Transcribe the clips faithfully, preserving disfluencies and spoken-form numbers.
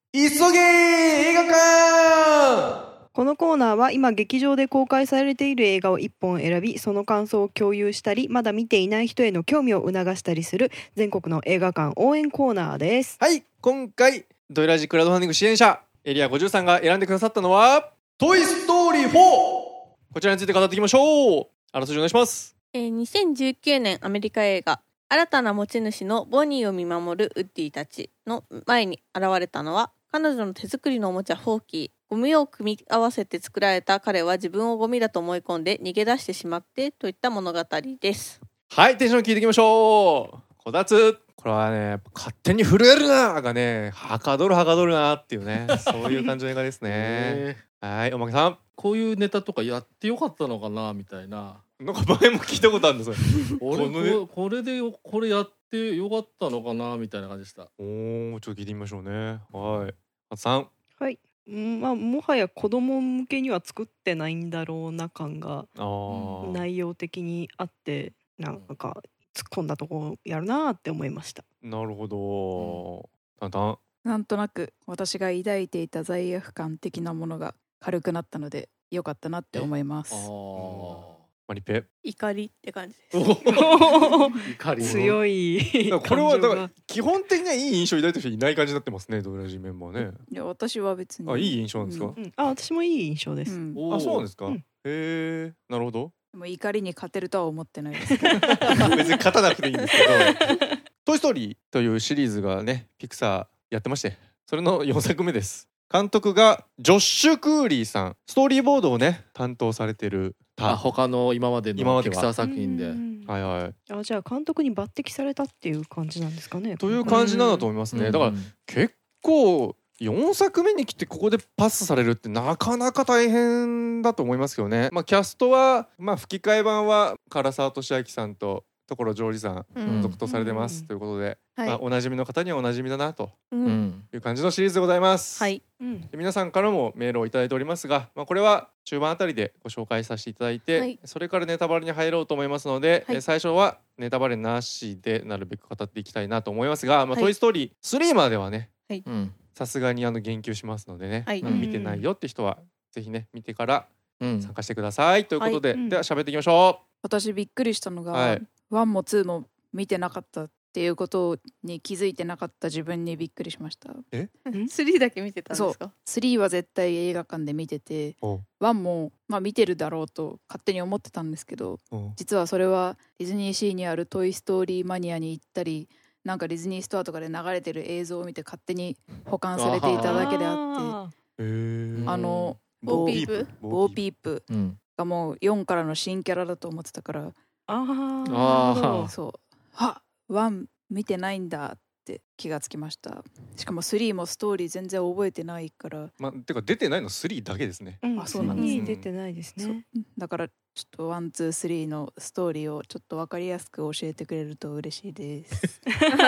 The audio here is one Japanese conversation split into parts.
急げ映画館。 このコーナーは今劇場で公開されている映画をいっぽん選び、その感想を共有したり、まだ見ていない人への興味を促したりする全国の映画館応援コーナーです。 はい、今回ドイラジクラウドファンディング支援者エリアごじゅうさんが選んでくださったのはトイストーリーフォー。こちらについて語っていきましょう。あらすじお願いします。 えー、にせんじゅうきゅうねんアメリカ映画新たな持ち主のボニーを見守るウッディたちの前に現れたのは彼女の手作りのおもちゃフォーキー。ゴミを組み合わせて作られた彼は自分をゴミだと思い込んで逃げ出してしまってといった物語です。 はい、テンション聞いていきましょう。こたつ、これはね勝手に震えるながねはかどるはかどるなっていうねそういう感じの映画ですねはい、おまけさん、 こういうネタとかやってよかったのかなみたいな、 なんか前も聞いたことあるんですよ俺このねここれでこれやってよかったのかなみたいな感じでした。 おー、ちょっと聞いてみましょうね。はい、あつさん。 はい、まあ、もはや子供向けには作ってないんだろうな感があー、 内容的にあって、なんか突っ込んだとこやるなって思いました。 なるほど。タンタン。 なんとなく私が抱いていた罪悪感的なものが軽くなったので良かったなって思います。 マリペ。 怒りって感じです。 怒り強いこれはだから基本的にはいい印象を抱いてる人いない感じになってますね、ドラジメンバーね。 いや私は別にあ、いい印象なんですか。 うんうん、あ、私もいい印象です。 うんおーあ、そうなんですか。 うんへえ、なるほど。 でも怒りに勝てるとは思ってないですけど別に勝たなくていいんですけどトイストーリーというシリーズがねピクサーやってまして、それのよんさくめです。監督がジョッシュ・クーリーさん、ストーリーボードをね担当されてるあ他の今まで今まではのピクサー作品で、 うんはいはい、 あ、じゃあ監督に抜擢されたっていう感じなんですかね。 という感じなんだと思いますね。だから結構よんさくめに来てここでパスされるってなかなか大変だと思いますけどね。まあキャストは、まあ、吹き替え版は唐沢寿明さんと所ジョージさんうん続投されてます、 うんということで、 はいまあ、おなじみの方にはおなじみだなとうんうんいう感じのシリーズでございます。 はい、 うんで皆さんからもメールをいただいておりますが、まあ、これは中盤あたりでご紹介させていただいて、 はいそれからネタバレに入ろうと思いますので、 はいえ最初はネタバレなしでなるべく語っていきたいなと思いますが、まあはいトイストーリースリーまではねうんさすがにあの言及しますのでね、 はいあの見てないよって人はぜひね見てからうん参加してくださいということで、 はいうんでは喋っていきましょ私びっくりしたのが、 はいワンもツーも見てなかったっていうことに気づいてなかった自分にびっくりしました。 スリーだけ見てたんですか。 スリーは絶対映画館で見てて、 う。おワンもまあ見てるだろうと勝手に思ってたんですけど、 お実はそれはディズニーシーにあるトイストーリーマニアに行ったり、なんかディズニーストアとかで流れてる映像を見て勝手に保管されていただけであって、 へーあのボーピープボーピープうんがもうよんからの新キャラだと思ってたから、 あーあーなるほどそうはワン見てないんだって気がつきました。しかもスリーもストーリー全然覚えてないから、 まあ、てか出てないのスリーだけですね。 うん、 あそうなんですに出てないですね。 だからちょっとワンツースリーのストーリーをちょっと分かりやすく教えてくれると嬉しいです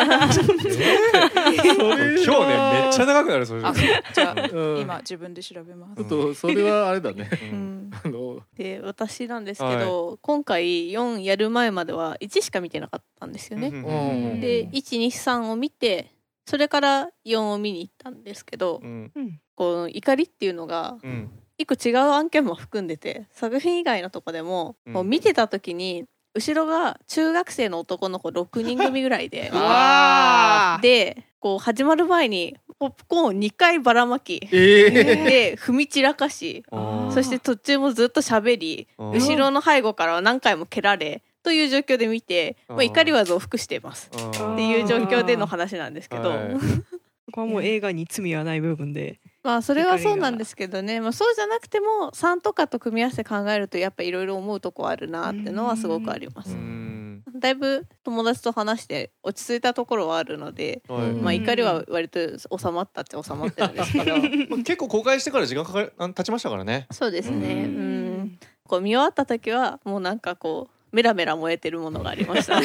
今日ねめっちゃ長くなるそれ。 あじゃあうん今自分で調べますちょっとそれはあれだねううんん、 あので私なんですけど、今回よんやる前まではいちしか見てなかったんですよね。 うんうんでいちにさんを見てそれからよんを見に行ったんですけど、 うんうんこの怒りっていうのがうん一個違う案件も含んでて、作品以外のとこでも、 うんもう見てた時に後ろが中学生の男の子ろくにん組ぐらいであでこう始まる前にポップコーンをにかいばらまきええで踏み散らかし、 あーそして途中もずっと喋り、 うん後ろの背後からは何回も蹴られという状況で見て、 うんまあ、怒りは増幅していますあーっていう状況での話なんですけど、 はいここはもう映画に罪はない部分で、 まあそれはそうなんですけどね、まあ、そうじゃなくてもさんとかと組み合わせて考えるとやっぱいろいろ思うとこあるなってのはすごくありまうす。 んだいぶ友達と話して落ち着いたところはあるので、 はいまあ、怒りは割と収まったって収まってるんですけどまあ結構公開してから時間かかりあ経ちましたからね。 そうですね、 ううんこう見終わった時はもうなんかこうメラメラ燃えてるものがありましたね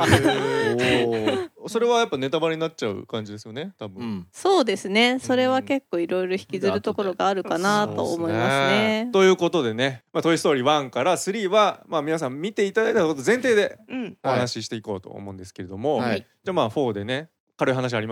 おそれはやっぱネタバレになっちゃう感じですよね多分。 うんそうですね、それは結構いろいろ引きずるところがあるかなと思いますね。 ということでね、まあ、トイストーリーワンからスリーは、まあ、皆さん見ていただいたこと前提でうん、 お話ししていこうと思うんですけれども、 はいじゃあまあフォーでね軽い話ありますか。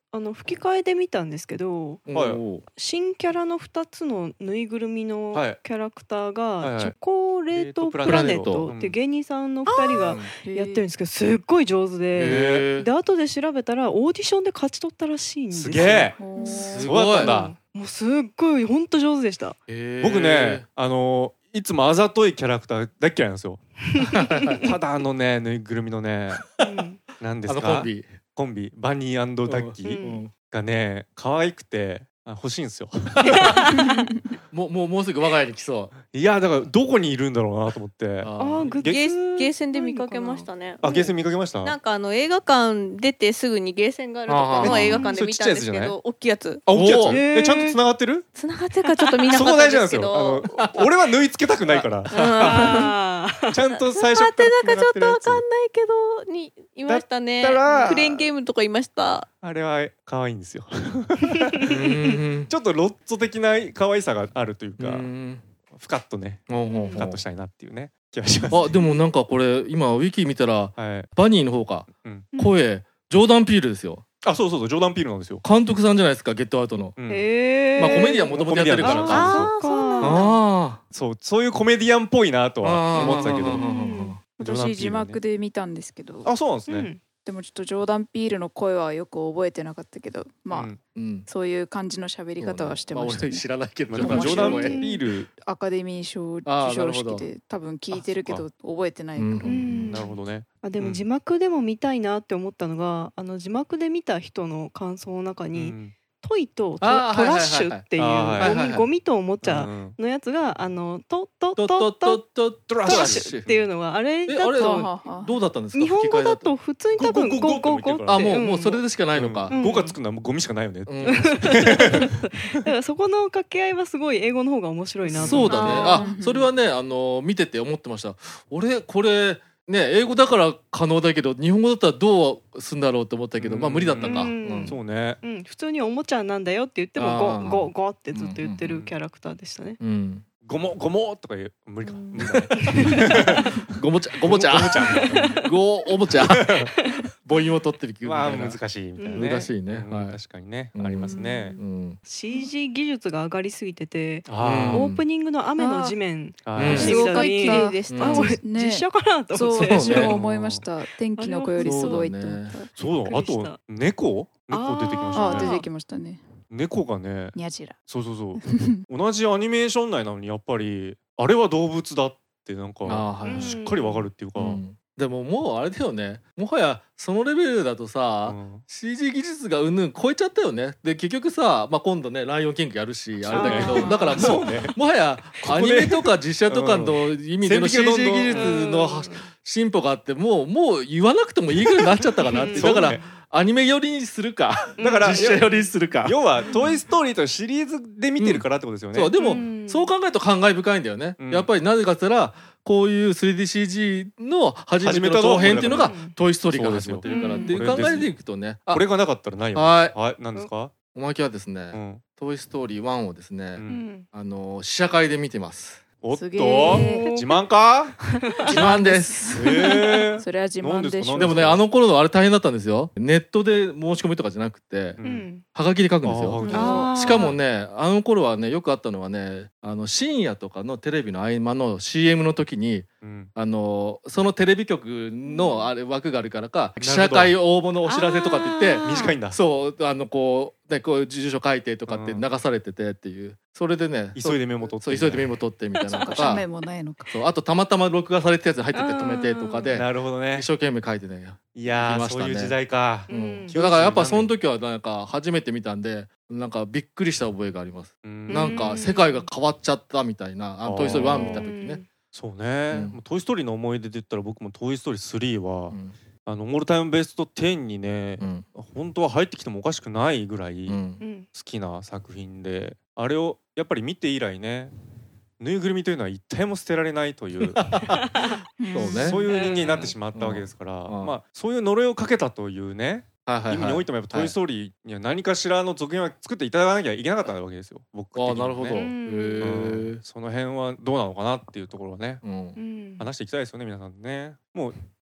あの吹き替えで見たんですけど、 はいおー新キャラのふたつのぬいぐるみのはいキャラクターはいはいがチョコレートプラネットっていう芸人さんのふたりがやってるんですけど、すっごい上手で、 へで後で調べたらオーディションで勝ち取ったらしいんですすよ。 げえおーすそうだったんだ。 もうすっごい本当上手でした。 へー僕ねあのいつもあざといキャラクター大っ嫌いなんですよただあのねぬいぐるみのねうん何ですかあのコンビコンビバニーダッキうーんがね可愛くてあ欲しいんですよもうもうもうすぐ我が家に来そういやだからどこにいるんだろうなと思ってああーグッズゲーゲーセンで見かけましたね。 あゲーセン見かけましたなんかあの映画館出てすぐにゲーセンがあるところの映画館で見たんですけあーど、大きいやつあ大きいやつおーえちゃんと繋がってる繋がってるかちょっと見なそかったんですこ大事なんですよけど、 あの俺は縫い付けたくないからあーちゃんと最初繋がってからなんかちょっとわかんいないけどにいましたね。 だったらクレーンゲームとかいました。 あれは可愛いんですようんちょっとロッツォ的な可愛さがあるといううかんふかっとねほうほうほうふかっとしたいなっていうね気がしますあでもなんかこれ今ウィキ見たらはいバニーの方か、 うん声ジョーダン・ピールですよ。 あそうそうそうジョーダン・ピールなんですよ監督さんじゃないですか、ゲットアウトの。 うんへーまあコメディアンもともとやってるからあか。 あーそうなんだあそうそういうコメディアンっぽいなとあは思ってたけどうんうんジョーダンピールね私字幕で見たんですけど、 あそうなんですねうんでもちょっとジョーダン・ピールの声はよく覚えてなかったけど、まあ、 うんうんそういう感じの喋り方はしてましたね。 あ俺知らないけどまあジョーダンジョーダン・面白いピールアカデミー賞あー授賞なるほど式で多分聞いてるけど覚えてないから、 うんうんなるほどねあでうんも字幕でも見たいなって思ったのが、あの字幕で見た人の感想の中に、 うんトイとトあートラッシュっていうはいはいはいはいゴミゴミとおもちゃうんのやつがあのトトとトととトとトラッシュっていうのがあれだえあれとはあはあどうだったんですか？ 日本語だ吹き替えと普通に多分ゴゴゴゴゴゴってゴゴってあもううんもうそれでしかないのか。 うん語がつくのはもうゴミしかないよねうんだからそこの掛け合いはすごい英語の方が面白いなと思ってそうだね。 あーあそれはねあの見てて思ってました。俺これね英語だから可能だけど日本語だったらどうすんだろうって思ったけど、 うんまあ無理だったか。 うんうんそうねうん、普通におもちゃなんだよって言ってあーもゴゴゴってずっと言ってるキャラクターでしたね。 うん。 ゴモゴモとか言う無理かうん無理だねごもちゃごもちゃゴモちゃんごおもちゃ母音を取ってる気まあ分みたいな。 難しいみたいなね難しいねうんはい確かにねうんありますねううん。 シージー 技術が上がりすぎてて、 あうんオープニングの雨の地面うんあーすごく綺麗でした、 うんあこれね実写かなとそう思って。 私も思いました。天気の子よりすごいって思った。 そうだあびっくりしたと猫猫出てきましたねあ出てきましたね。 猫がねニャジラ。 そうそうそう同じアニメーション内なのにやっぱりあれは動物だってなんかあーはいはいしっかりわかるっていうかうんでももうあれだよね。もはやそのレベルだとさ。 うんシージー 技術がうんぬん超えちゃったよね。で結局さ、まあ、今度ね「ライオンキング」やるしあれだけどあーだからもそううねもはやこでアニメとか実写とかの意味での シージー 技術のうん進歩があってもうもう言わなくてもいいぐらいになっちゃったかなってうんだからそうねアニメ寄りにするかだから実写寄りにするか。 要は「トイ・ストーリー」とシリーズで見てるからってことですよねそうでもうんそう考えると感慨深いんだよね。 うんやっぱりなぜかって言ったらこういう スリーディーシージー の初めての長編っていうのがうん 「トイ・ストーリー」から始まってるからっていう考えでいくとね。あこれがなかったらないよねはいはい何ですかおまけはですねうん 「トイ・ストーリーワン」をですね、 うんうんあの試写会で見てます。 おっとすげー自慢か自慢です。 えーそれは自慢でしょ。 なんでもねあの頃のあれ大変だったんですよ。ネットで申し込みとかじゃなくてううんんはがきで書くんですよ。 ああーしかもねあの頃はねよくあったのはねあの深夜とかのテレビの合間の シーエム の時にうんあのそのテレビ局のあれ枠があるからかど記者会応募のお知らせとかって言ってあー短いんだそうあのこうでこう住所書いてとかってうん流されててっていうそれでね急いでメモ取ってそう急いでメモ取ってみたいなのとか写メもないのか。 そうあとたまたま録画されたやつ入ってて止めてとかでなるほどね一生懸命書いてね。 いやー行きましたねそういう時代かううんんだからやっぱその時はなんか初めて見たんでなんかびっくりした覚えがあります。 うんなんか世界が変わっちゃったみたいな「あのトイ・ストーリーワン」見た時ね。 そうねうんもうトイ・ストーリーの思い出で言ったら僕もトイ・ストーリースリーはうんあのオールタイムベストテンにねうん本当は入ってきてもおかしくないぐらい好うんうんきな作品であれをやっぱり見て以来ねぬいぐるみというのは一体も捨てられないというそうねそういう人間になってしまったわけですからうんまあそういう呪いをかけたというねはいはいはい意味においてもやっぱトイ・ストーリーには何かしらの続編は作っていただかなきゃいけなかったわけですよ僕的にはねああなるほど。へうんえうん。その辺はどうなのかなっていうところはねうんうん話していきたいですよね皆さんねもう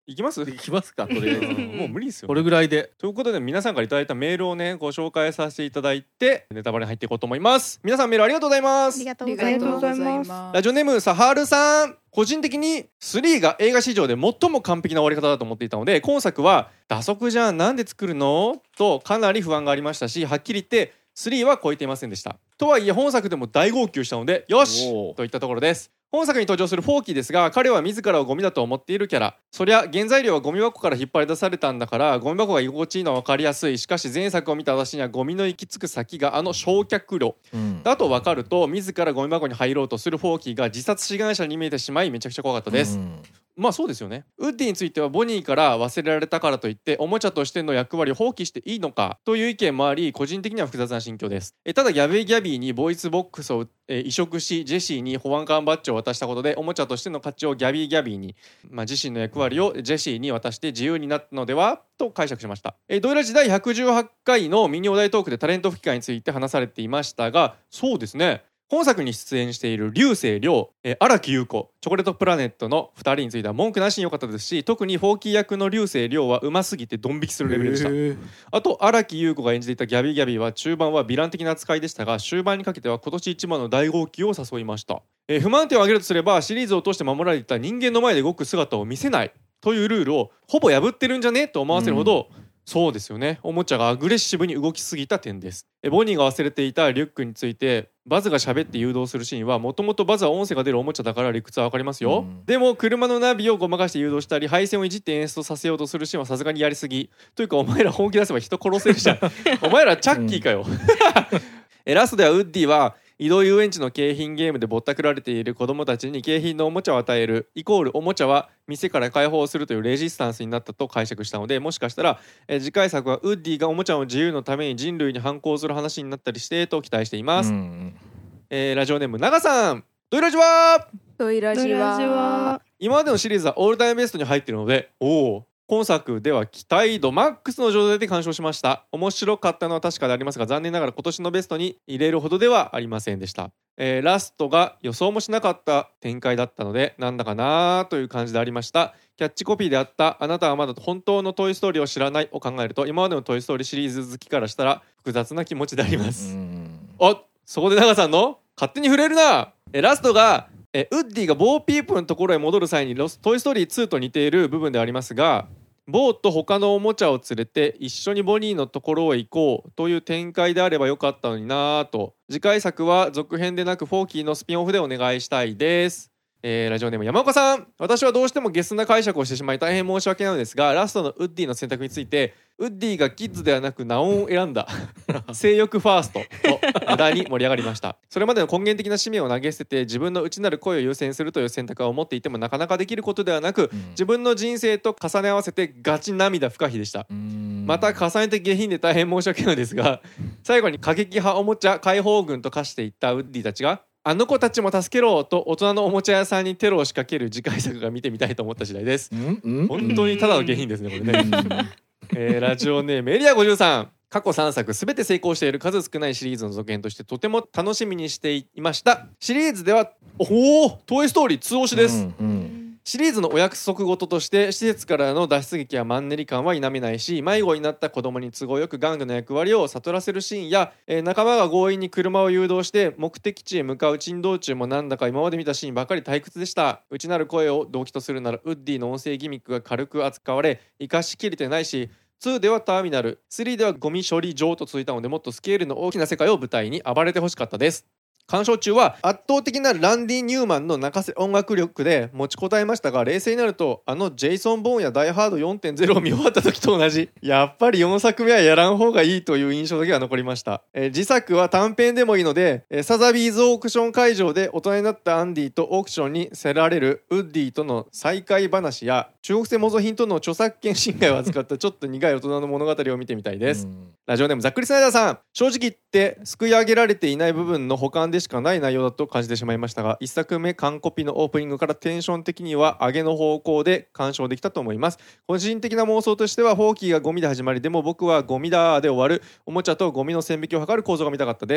いきますいきますかとりあえずもう無理ですよ、ね、 これぐらいで。 ということで皆さんからいただいたメールをねご紹介させていただいてネタバレに入っていこうと思います。皆さんメールありがとうございまあす。 りがとうごありがざいます。 とうございありまラジオネームサハールさん、個人的にスリーが映画史上で最も完璧な終わり方だと思っていたので、今作は打足じゃんなんで作るのとかなり不安がありましたし、はっきり言ってスリーは超えていませんでした。とはいえ本作でも大号泣したのでよしといったところです。本作に登場するフォーキーですが、彼は自らをゴミだと思っているキャラ。そりゃ原材料はゴミ箱から引っ張り出されたんだからゴミ箱が居心地いいのは分かりやすい。しかし前作を見た私にはゴミの行き着く先があの焼却炉うんだと分かると、自らゴミ箱に入ろうとするフォーキーが自殺志願者に見えてしまいめちゃくちゃ怖かったです、 うんまあそうですよね。ウッディについてはボニーから忘れられたからといっておもちゃとしての役割を放棄していいのかという意見もあり、個人的には複雑な心境です。えただギャビーギャビーにボイスボックスをえ移植し、ジェシーに保安官バッジを渡したことでおもちゃとしての価値をギャビーギャビーに、まあ、自身の役割をジェシーに渡して自由になったのではと解釈しました。えドイラジ第ひゃくじゅうはちかいのミニお題トークでタレント吹き替えについて話されていましたが、そうですね、本作に出演している竜星涼、荒木優子、チョコレートプラネットのふたりについては文句なしに良かったですし、特にフォーキー役の竜星涼はうますぎてドン引きするレベルでした。 へーあと荒木優子が演じていたギャビーギャビーは中盤はヴィラン的な扱いでしたが、終盤にかけては今年一番の大号泣を誘いました。えー不満点を挙げるとすれば、シリーズを通して守られていた人間の前で動く姿を見せないというルールをほぼ破ってるんじゃねと思わせるほど、うんそうですよね、おもちゃがアグレッシブに動きすぎた点です。えボニーが忘れていたリュックについてバズが喋って誘導するシーンは、もともとバズは音声が出るおもちゃだから理屈は分かりますよ、うん、でも車のナビをごまかして誘導したり配線をいじって演出させようとするシーンはさすがにやりすぎというか、お前ら本気出せば人殺せるじゃんお前らチャッキーかよ、うん、えラストではウッディは移動遊園地の景品ゲームでぼったくられている子どもたちに景品のおもちゃを与えるイコールおもちゃは店から解放するというレジスタンスになったと解釈したので、もしかしたらえ次回作はウッディがおもちゃの自由のために人類に反抗する話になったりしてと期待しています、うんうんえー、ラジオネーム長さん、ドイラジはドイラジは今までのシリーズはオールタイムベストに入っているので、おお今作では期待度マックスの状態で鑑賞しました。面白かったのは確かでありますが、残念ながら今年のベストに入れるほどではありませんでした、えー、ラストが予想もしなかった展開だったのでなんだかなという感じでありました。キャッチコピーであったあなたはまだ本当のトイストーリーを知らないを考えると、今までのトイストーリーシリーズ好きからしたら複雑な気持ちであります。おそこで長さんの勝手に触れるな。えラストがえウッディがボーピープのところへ戻る際にロストイストーリーツーと似ている部分ではありますが、ボーと他のおもちゃを連れて一緒にボニーのところへ行こうという展開であればよかったのになぁと。次回作は続編でなくフォーキーのスピンオフでお願いしたいです。えー、ラジオネーム山岡さん、私はどうしてもゲスな解釈をしてしまい大変申し訳ないのですが、ラストのウッディの選択についてウッディがキッズではなくナオンを選んだ性欲ファーストと無駄に盛り上がりました。それまでの根源的な使命を投げ捨てて自分の内なる声を優先するという選択は思っていてもなかなかできることではなく、うん、自分の人生と重ね合わせてガチ涙不可避でした。また重ねて下品で大変申し訳ないのですが、最後に過激派おもちゃ解放軍と化していったウッディたちがあの子たちも助けろと大人のおもちゃ屋さんにテロを仕掛ける次回作が見てみたいと思った次第です。本当にただの下品ですねこれねえー、ラジオネームエリアごじゅうさん、過去さんさくすべて成功している数少ないシリーズの続編としてとても楽しみにしていました。シリーズではおおトイストーリーツー推しです、うんうんシリーズのお約束事として施設からの脱出劇やマンネリ感は否めないし、迷子になった子供に都合よく玩具の役割を悟らせるシーンや、えー、仲間が強引に車を誘導して目的地へ向かう珍道中もなんだか今まで見たシーンばかり退屈でした。内なる声を動機とするならウッディの音声ギミックが軽く扱われ生かしきれてないし、ツーではターミナル、スリーではゴミ処理場と続いたので、もっとスケールの大きな世界を舞台に暴れてほしかったです。鑑賞中は圧倒的なランディ・ニューマンの泣かせ音楽力で持ちこたえましたが、冷静になるとあのジェイソン・ボーンやダイ・ハード よんてんゼロ を見終わった時と同じ、やっぱりよんさくめはやらん方がいいという印象だけが残りました。えー、次作は短編でもいいので、えー、サザビーズオークション会場で大人になったアンディとオークションに競られるウッディとの再会話や中国製模造品との著作権侵害を扱ったちょっと苦い大人の物語を見てみたいです。ラジオネームざっくりスナイダーさん、正直言ってすくい上げられていない部分の補完でしかない内容だと感じてしまいましたが、いっさくめ完コピのオープニングからテンション的には上げの方向で鑑賞できたと思います。個人的な妄想としてはフォーキーがゴミで始まり、でも僕はゴミだで終わるおもちゃとゴミの線引きを図る構造が見たかったです。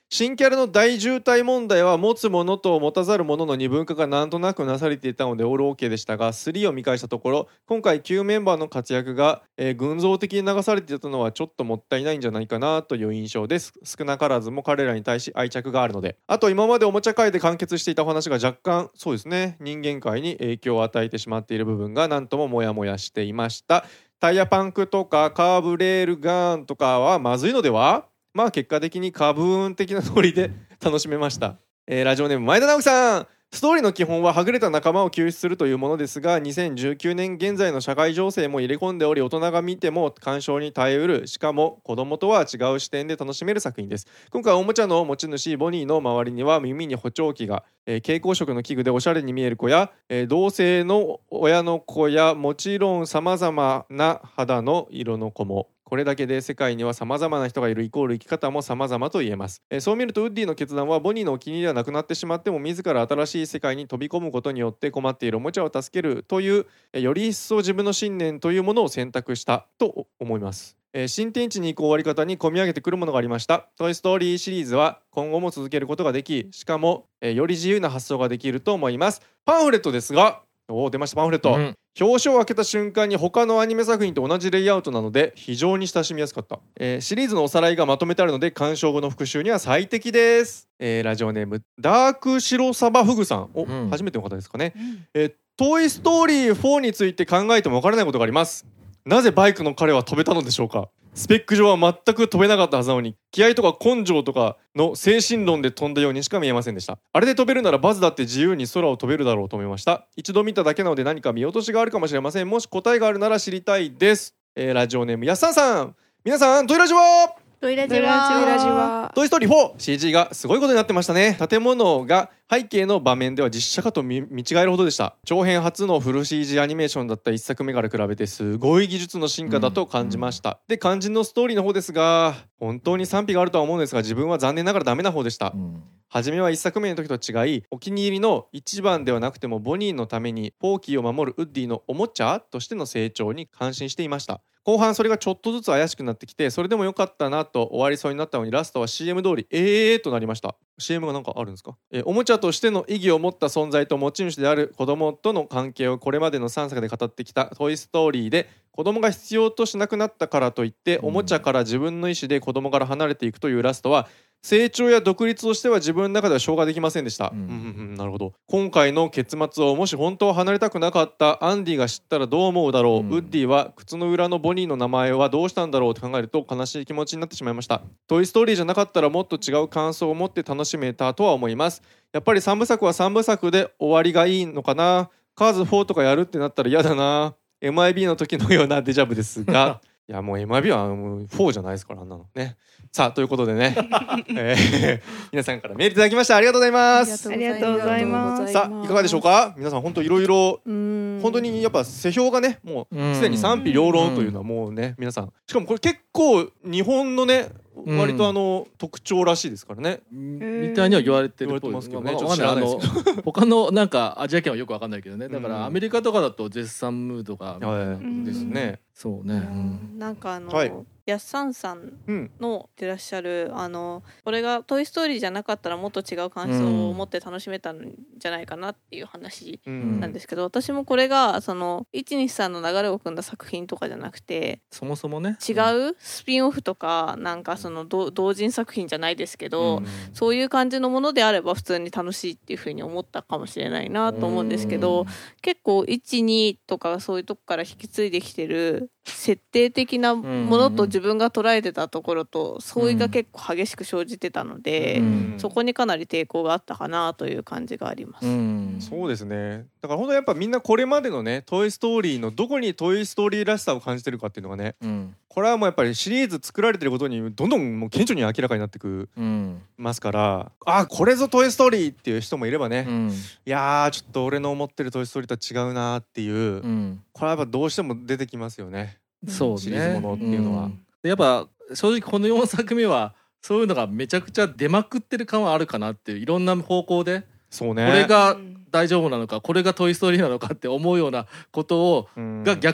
新キャラの大渋滞問題は持つものと持たざるものの二分化がなんとなくなされていたのでオール OK でしたが、スリーを見返したところ今回旧メンバーの活躍が、えー群像的に流されていたのはちょっともったいないんじゃないかなという印象です。少なからずも彼らに対し愛着があるので。あと今までおもちゃ界で完結していたお話が若干そうですね人間界に影響を与えてしまっている部分がなんともモヤモヤしていました。タイヤパンクとかカーブレールガーンとかはまずいのでは。まあ結果的にカブーン的なノリで楽しめました、えーラジオネーム前田直樹さん。ストーリーの基本ははぐれた仲間を救出するというものですが、にせんじゅうきゅうねん現在の社会情勢も入れ込んでおり、大人が見ても鑑賞に耐えうる、しかも子供とは違う視点で楽しめる作品です。今回おもちゃの持ち主ボニーの周りには耳に補聴器が、えー蛍光色の器具でおしゃれに見える子や、えー同性の親の子や、もちろんさまざまな肌の色の子も。これだけで世界には様々な人がいるイコール生き方も様々と言えます、えーそう見るとウッディの決断はボニーのお気に入りはなくなってしまっても自ら新しい世界に飛び込むことによって困っているおもちゃを助けるという、えーより一層自分の信念というものを選択したと思います。えー新天地に行く終わり方に込み上げてくるものがありました。トイストーリーシリーズは今後も続けることができ、しかも、えーより自由な発想ができると思います。パンフレットですが、おー出ましたパンフレット、 うん表紙を開けた瞬間に他のアニメ作品と同じレイアウトなので非常に親しみやすかった、えーシリーズのおさらいがまとめてあるので鑑賞後の復習には最適です、えーラジオネームダークシロサバフグさん、お、 うん初めての方ですかね、えートイストーリーフォーについて考えてもわからないことがあります。なぜバイクの彼は飛べたのでしょうか。スペック上は全く飛べなかったはずなのに、気合とか根性とかの精神論で飛んだようにしか見えませんでした。あれで飛べるならバズだって自由に空を飛べるだろうと思いました。一度見ただけなので何か見落としがあるかもしれません。もし答えがあるなら知りたいです、えーラジオネームやっさんさん。皆さんトイラジはトイラジトイラジはラジはトイストーリーフォー シージー がすごいことになってましたね。建物が背景の場面では実写かと見見違えるほどでした。長編初のフル シージー アニメーションだったいっさくめから比べてすごい技術の進化だと感じました、で肝心のストーリーの方ですが、本当に賛否があるとは思うんですが自分は残念ながらダメな方でした。 うん初めはいっさくめの時と違いお気に入りのいちばんではなくてもボニーのためにポーキーを守るウッディのおもちゃとしての成長に感心していました。後半それがちょっとずつ怪しくなってきてそれでも良かったなと終わりそうになったのにラストは シーエム 通りえーとなりました。 シーエム がなんかあるんですか、えーおもちゃとしての意義を持った存在と持ち主である子供との関係をこれまでのさんさくで語ってきたトイストーリーで子供が必要としなくなったからといっておもちゃから自分の意思で子供から離れていくというラストは成長や独立としては自分の中では消化できませんでした、 うんうんうんうんなるほど。今回の結末をもし本当は離れたくなかったアンディが知ったらどう思うだろう、 うんウッディは靴の裏のボニーの名前はどうしたんだろうと考えると悲しい気持ちになってしまいました。トイストーリーじゃなかったらもっと違う感想を持って楽しめたとは思います。やっぱりさんぶさくはさんぶさくで終わりがいいのかな。カーズフォーとかやるってなったら嫌だな。 エムアイビー の時のようなデジャブですがいやもう エムアイビー はもうフォーじゃないですからあんなのね。さあということでね、えー皆さんからメールいただきました。ありがとうございますありがとうございますさあいかがでしょうか皆さん。本当いろいろうん本当にやっぱ世評がねもううんすでに賛否両論というのはもうね皆さん、しかもこれ結構日本のねうん割とあの特徴らしいですからね。 みたいには言われてるっぽい言われてますけどねまあちょっと知らないですけわかんないあの他のなんかアジア圏はよくわかんないけどね。だかうんらアメリカとかだと絶賛ムードがはいですね。 そうね、うんなんかあの、 はいやっさんさんうんのてらっしゃるあのこれが「トイ・ストーリー」じゃなかったらもっと違う感想を持って楽しめたんじゃないかなっていう話うんなんですけど、私もこれがそのいちにちさんの流れを組んだ作品とかじゃなくてそもそもね違うスピンオフとかなんかその同同人作品じゃないですけど、 うんそういう感じのものであれば普通に楽しいっていう風に思ったかもしれないなと思うんですけど、結構いち、にとかそういうとこから引き継いできてる設定的なものと自分が捉えてたところと相違が結構激しく生じてたので、 うんそこにかなり抵抗があったかなという感じがあります。 うんそうですね。だから本当やっぱみんなこれまでのねトイストーリーのどこにトイストーリーらしさを感じてるかっていうのがね、 うんこれはもうやっぱりシリーズ作られてることにどんどんもう顕著に明らかになってくうんますから、あこれぞトイストーリーっていう人もいればね、 うんいやーちょっと俺の思ってるトイストーリーとは違うなーっていう、 うんこれはやっぱどうしても出てきますよね。 そうねシリーズものっていうのはんでやっぱ正直このよんさくめはそういうのがめちゃくちゃ出まくってる感はあるかなっていういろんな方向でそうね。 これがうん大丈夫なのかこれがトイストーリーなのかって思うようなことをうんが逆に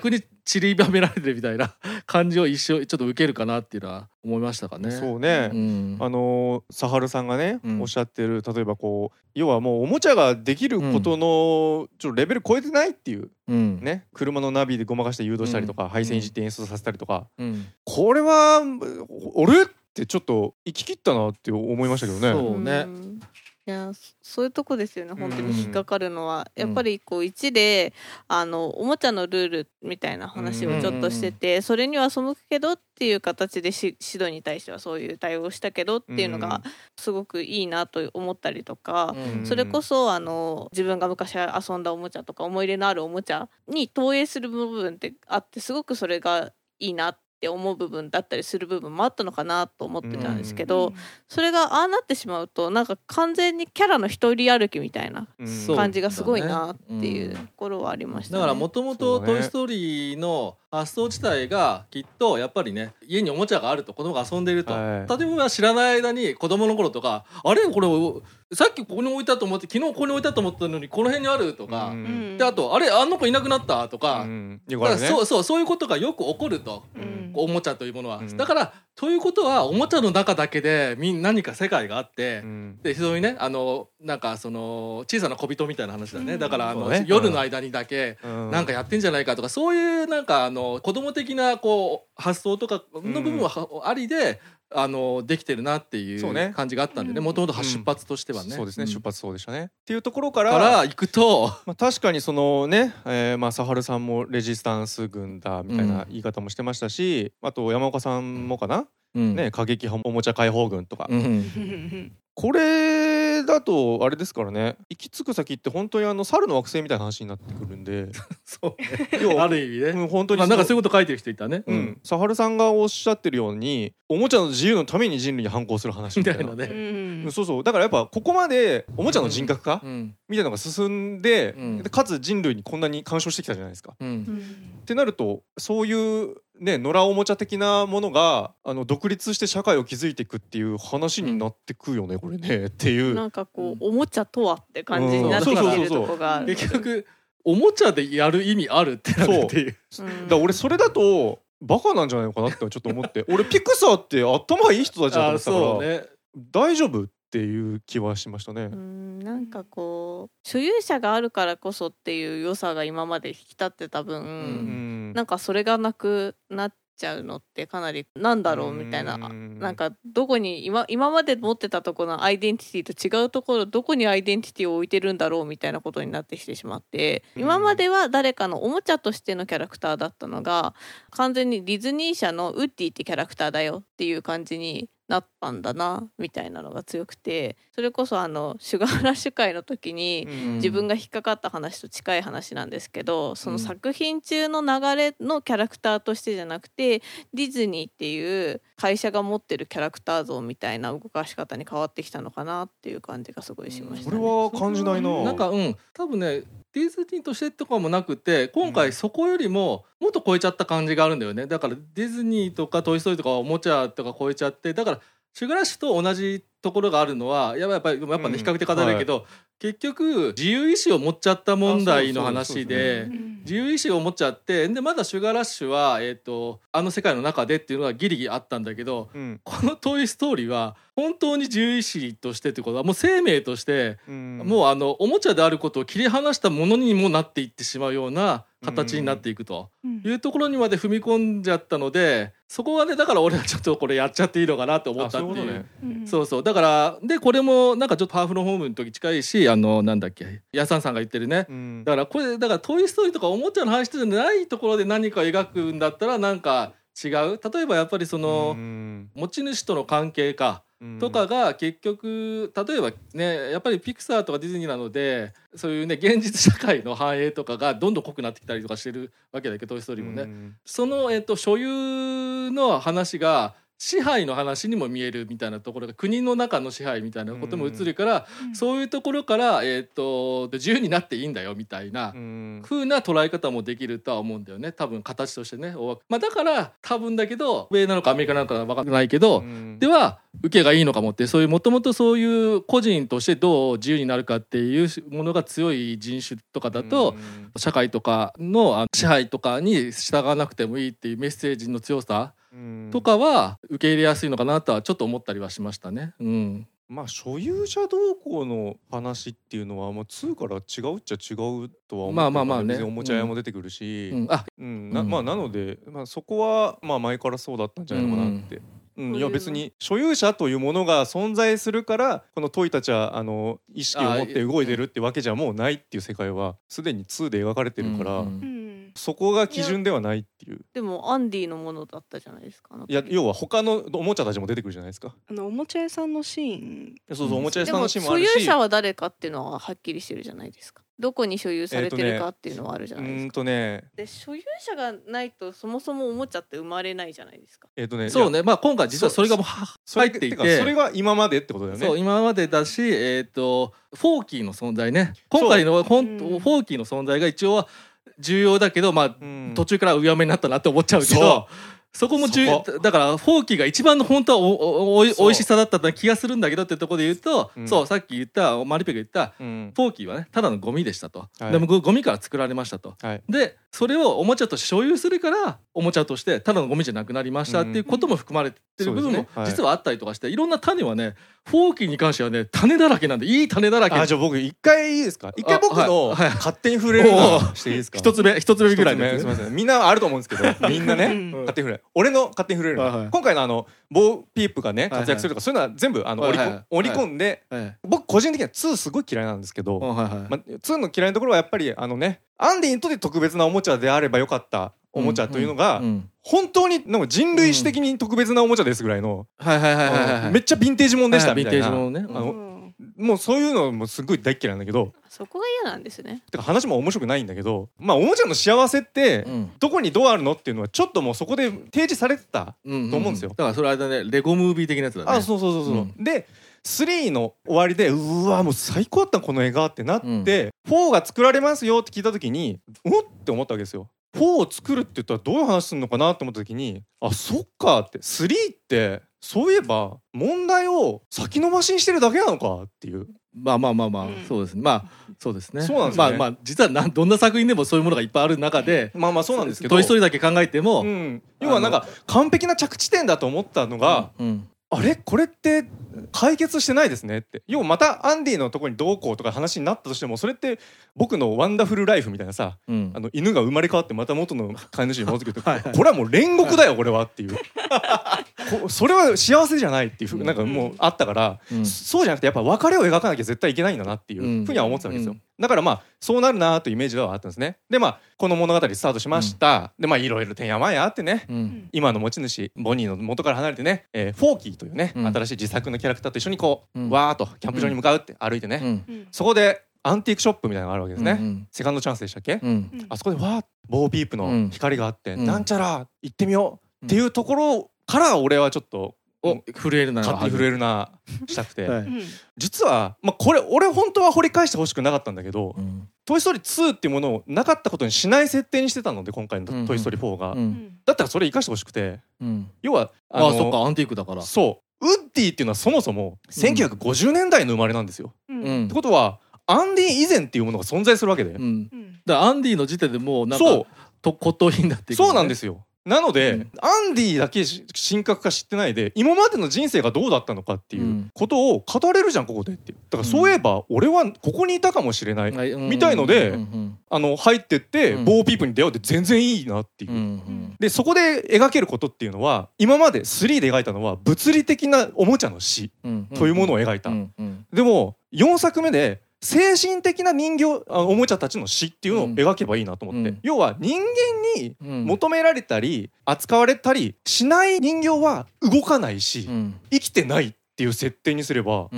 散りばめられてるみたいな感じを一緒ちょっと受けるかなっていうのは思いましたかね。 そうね、 うん、 あのサハルさんがね、 うん、 おっしゃってる例えばこう要はもうおもちゃができることのちょっとレベル超えてないっていう、うん、ね、車のナビでごまかして誘導したりとか、うん、配線いじって演出させたりとか、うん、これは俺ってちょっと行き切ったなって思いましたけどね。 そうね、 いやそういうとこですよね本当に引っかかるのは、うん、やっぱりこういちであのおもちゃのルールみたいな話をちょっとしてて、うん、それには背くけどっていう形でし指導に対してはそういう対応をしたけどっていうのがすごくいいなと思ったりとか、うん、それこそあの自分が昔遊んだおもちゃとか思い入れのあるおもちゃに投影する部分ってあってすごくそれがいいなってって思う部分だったりする部分もあったのかなと思ってたんですけど、うん、それがああなってしまうとなんか完全にキャラの一人歩きみたいな感じがすごいなっていうところはありましたね。 だからもともとトイストーリーの発想自体がきっとやっぱりね家におもちゃがあると子供が遊んでいると、はい、例えば知らない間に子供の頃とかあれこれさっきここに置いたと思って昨日ここに置いたと思ったのにこの辺にあるとか、うん、であとあれあの子いなくなったとか、うん、だからそうそうそういうことがよく起こると、うん、おもちゃというものは、うん、だからということはおもちゃの中だけで何か世界があって、うん、でそういうねあのなんかその小さな小人みたいな話だね、うん、だからあの、ね、夜の間にだけなんかやってんじゃないかとかそういうなんかあの子供的なこう発想とかの部分はありで、うん、あのできてるなっていう感じがあったんでねもともと出発としてはね、うん、 そうですね、うん、出発そうでしたねっていうところからから行くと、 まあ、確かにそのね、えーまあ、サハルさんもレジスタンス軍だみたいな言い方もしてましたし、うん、あと山岡さんもかな、うんね、過激派おもちゃ解放軍とか、うん、これだとあれですからね行き着く先って本当にあの猿の惑星みたいな話になってくるんでそうねある意味ね、 うん、本当に、 まあ、なんかそういうこと書いてる人いたね、 うんうん、サハルさんがおっしゃってるようにおもちゃの自由のために人類に反抗する話みたいなみたいなね、 うん、そうそうだからやっぱここまでおもちゃの人格化、うん、みたいなのが進んで、うん、でかつ人類にこんなに干渉してきたじゃないですか、うん、ってなるとそういうね、野良おもちゃ的なものがあの独立して社会を築いていくっていう話になってくよね、うん、これねっていうなんかこうおもちゃとはって感じになってきてるとこがある。 結局おもちゃでやる意味あるってなるっていうそう、うん、だから俺それだとバカなんじゃないのかなってちょっと思って俺ピクサーって頭いい人たちだと思ってたから、ね、大丈夫っていう気はしましたね。 うんなんかこう所有者があるからこそっていう良さが今まで引き立ってた分、うん、なんかそれがなくなっちゃうのってかなりなんだろうみたいな、なんかどこに 今, 今まで持ってたところのアイデンティティと違うところどこにアイデンティティを置いてるんだろうみたいなことになってきてしまって、今までは誰かのおもちゃとしてのキャラクターだったのが完全にディズニー社のウッディってキャラクターだよっていう感じになったんだなみたいなのが強くて、それこそあのシュガーラッシュ会の時に自分が引っかかった話と近い話なんですけど、その作品中の流れのキャラクターとしてじゃなくてディズニーっていう会社が持ってるキャラクター像みたいな動かし方に変わってきたのかなっていう感じがすごいしましたね。 これは感じないな。 なんかうん多分ねディズニーとしてとかもなくて今回そこよりももっと超えちゃった感じがあるんだよね。だからディズニーとかトイストーリーとかおもちゃとか超えちゃって、だからシュガーラッシュと同じところがあるのはやっぱりやっぱね比較的語れるけど、うんはい、結局自由意志を持っちゃった問題の話で、自由意志を持っちゃってでまだシュガーラッシュは、えーと、あの世界の中でっていうのがギリギリあったんだけど、うん、このトイストーリーは本当に自由意志としてってことはもう生命として、うん、もうあのおもちゃであることを切り離したものにもなっていってしまうような形になっていくというところにまで踏み込んじゃったので、そこはねだから俺はちょっとこれやっちゃっていいのかなと思ったっていう、そういうことね、そうそうだからでこれもなんかちょっとパワフルホームの時近いし、あのなんだっけヤサンさんが言ってるね、うん、だからこれだからトイストーリーとかおもちゃの話じゃないところで何か描くんだったらなんか違う、例えばやっぱりその、うん、持ち主との関係かとかが結局例えばねやっぱりピクサーとかディズニーなのでそういうね現実社会の反映とかがどんどん濃くなってきたりとかしてるわけだけどトイストーリーもね、うん、その、えっと、所有の話が支配の話にも見えるみたいなところが国の中の支配みたいなことも映るから、 うんそういうところから、えー、と自由になっていいんだよみたいなうん風な捉え方もできるとは思うんだよね、多分形としてね。まあ、だから多分だけど米なのかアメリカなのか分からないけど、 うんでは受けがいいのかもって、そういうもともとそういう個人としてどう自由になるかっていうものが強い人種とかだと、 うん社会とかのあの支配とかに従わなくてもいいっていうメッセージの強さうんとかは受け入れやすいのかなとはちょっと思ったりはしましたね。うんまあ所有者同行の話っていうのはもうにから違うっちゃ違うとは思うけど、 まあまあまあね別におもちゃ屋も出てくるし、 うん、あうんなうんまあなので、まあ、そこはまあ前からそうだったんじゃないのかなって。うんいや別に所有者というものが存在するからこのトイたちはあの意識を持って動いてるってわけじゃもうないっていう世界はすでににで描かれてるから、 うんうんそこが基準ではないっていう。 でもアンディのものだったじゃないですか。あの時いや要は他のおもちゃたちも出てくるじゃないですか。 あのおもちゃ屋さんのシーンそうそうおもちゃ屋でもさんのシーンもあ所るし、 有者は誰かっていうのははっきりしてるじゃないですか。どこに所有されてるかっていうのはあるじゃうないですか。 ーんとねで所有者がないとそもそもおもちゃって生まれないじゃないですか。 えっ、とねそういやね、まあ今回実はそれがもうはそれ入っていてかて、 それが今までってことだよね。 そう今までだし、えっ、とフォーキーの存在ね、今回のほんうんフォーキーの存在が一応は重要だけど、まあうん途中からうやめになったなって思っちゃうけど、そこも重要そだからフォーキーが一番の本当はおおおいそうおいしさだったような気がするんだけどってところで言うと、 うんそうさっき言ったマリペが言ったうんフォーキーはねただのゴミでしたと、 はいでもゴゴミから作られましたと、 はいでそれをおもちゃとして所有するからおもちゃとしてただのゴミじゃなくなりましたっていうことも含まれてる部分もそうですねはい実はあったりとかして、いろんな種はねフォーキーに関してはね種だらけなんで、いい種だらけ。 あじゃあ僕一回いいですか。一回僕のはいはい勝手に触れるのしていいですか。 一つ目一つ目ぐらい一つ目ですみませんみんなあると思うんですけどみんなねうん勝手に触れる俺の勝手に触れるの、 はいはい今回のあのボーピープがねはいはい活躍するとかそういうのは全部あの織りこはいはい織り込んで、 はい僕個人的にはにすごい嫌いなんですけど、 はいはいまあ、にの嫌いなところはやっぱりあのねアンディにとって特別なおもちゃであればよかったおもちゃというのが、 うんうん本当になんか人類史的に特別なおもちゃですぐらいの、 はいはいはいはいはいあのめっちゃヴィンテージもんでしたみたいな、 はいはいヴィンテージもんねあのうんもうそういうのもすごい大っ嫌いなんだけどそこが嫌なんですね。 てか話も面白くないんだけど、まあおもちゃの幸せってうんどこにどうあるのっていうのはちょっともうそこで提示されてた、 うんと思うんですよだからそれあれだねレゴムービー的なやつだね。 あそうそうそうそう、 うんでスリーの終わりでうわもう最高だったこの映画ってなって、 うんフォーが作られますよって聞いた時にうんって思ったわけですよ。フォーを作るって言ったらどういう話するのかなって思った時にあそっかってスリーってそういえば問題を先延ばしにしてるだけなのかっていう。 まあまあまあまあ、 うんそうですね。まあそうですね。 そうなんですよねまあまあ実はなんどんな作品でもそういうものがいっぱいある中で、 まあまあそうなんですけどトイストーリーだけ考えても、 うん、要はなんか完璧な着地点だと思ったのが、 うんあれこれって解決してないですねって要はまたアンディのところにどうこうとか話になったとしてもそれって僕のワンダフルライフみたいなさうんあの犬が生まれ変わってまた元の飼い主に戻ってくるとはいはいこれはもう煉獄だよこれはっていうこそれは幸せじゃないっていうふうなんかもうあったから、 うんそうじゃなくてやっぱ別れを描かなきゃ絶対いけないんだなっていうふうには思ってたわけですよ、 うんだからまあそうなるなというイメージはあったんですね。でまあこの物語スタートしました、でまあいろいろてんやまんやあってね、 うん今の持ち主ボニーの元から離れてね、えーフォーキーというね、 うん新しい自作のキャラクターと一緒にこう、 うんわーっとキャンプ場に向かうって歩いてね、 うんうんそこでアンティークショップみたいなのがあるわけですね、 うんセカンドチャンスでしたっけ、 うんうんあそこでわーっボーピープの光があって、 うんなんちゃら行ってみようっていうところから俺はちょっとお震えるな勝手に震えるなしたくて、 はいうん実は、まあ、これ俺本当は掘り返してほしくなかったんだけどうん 「トイ・ストーリーツー」っていうものをなかったことにしない設定にしてたので今回のうん 「トイ・ストーリーフォーが」 ううんんだったらそれ生かしてほしくてうん要はああそっかアンティークだから。 そうウッディっていうのはそもそもせんきゅうひゃくごじゅうねんだいの生まれなんですよ。 うんうんってことはアンディ以前っていうものが存在するわけで、 うんうんだからアンディの時点でもうなんかそうと骨董品だっていそうなんですすよ。なので、 うんアンディだけし神格化知ってないで今までの人生がどうだったのかっていううんことを語れるじゃんここでってだからそういえば俺はここにいたかもしれない、みたいのでうんあの入ってって、 うんボーピープに出会うって全然いいなっていう、 うんうんでそこで描けることっていうのは今までスリーで描いたのは物理的なおもちゃの死うんというものを描いた、 うんうんでもよんさくめで精神的な人形あおもちゃたちの死っていうのを描けばいいなと思って、 うん要は人間にうん求められたり扱われたりしない人形は動かないし、 うん生きてないっていう設定にすればうん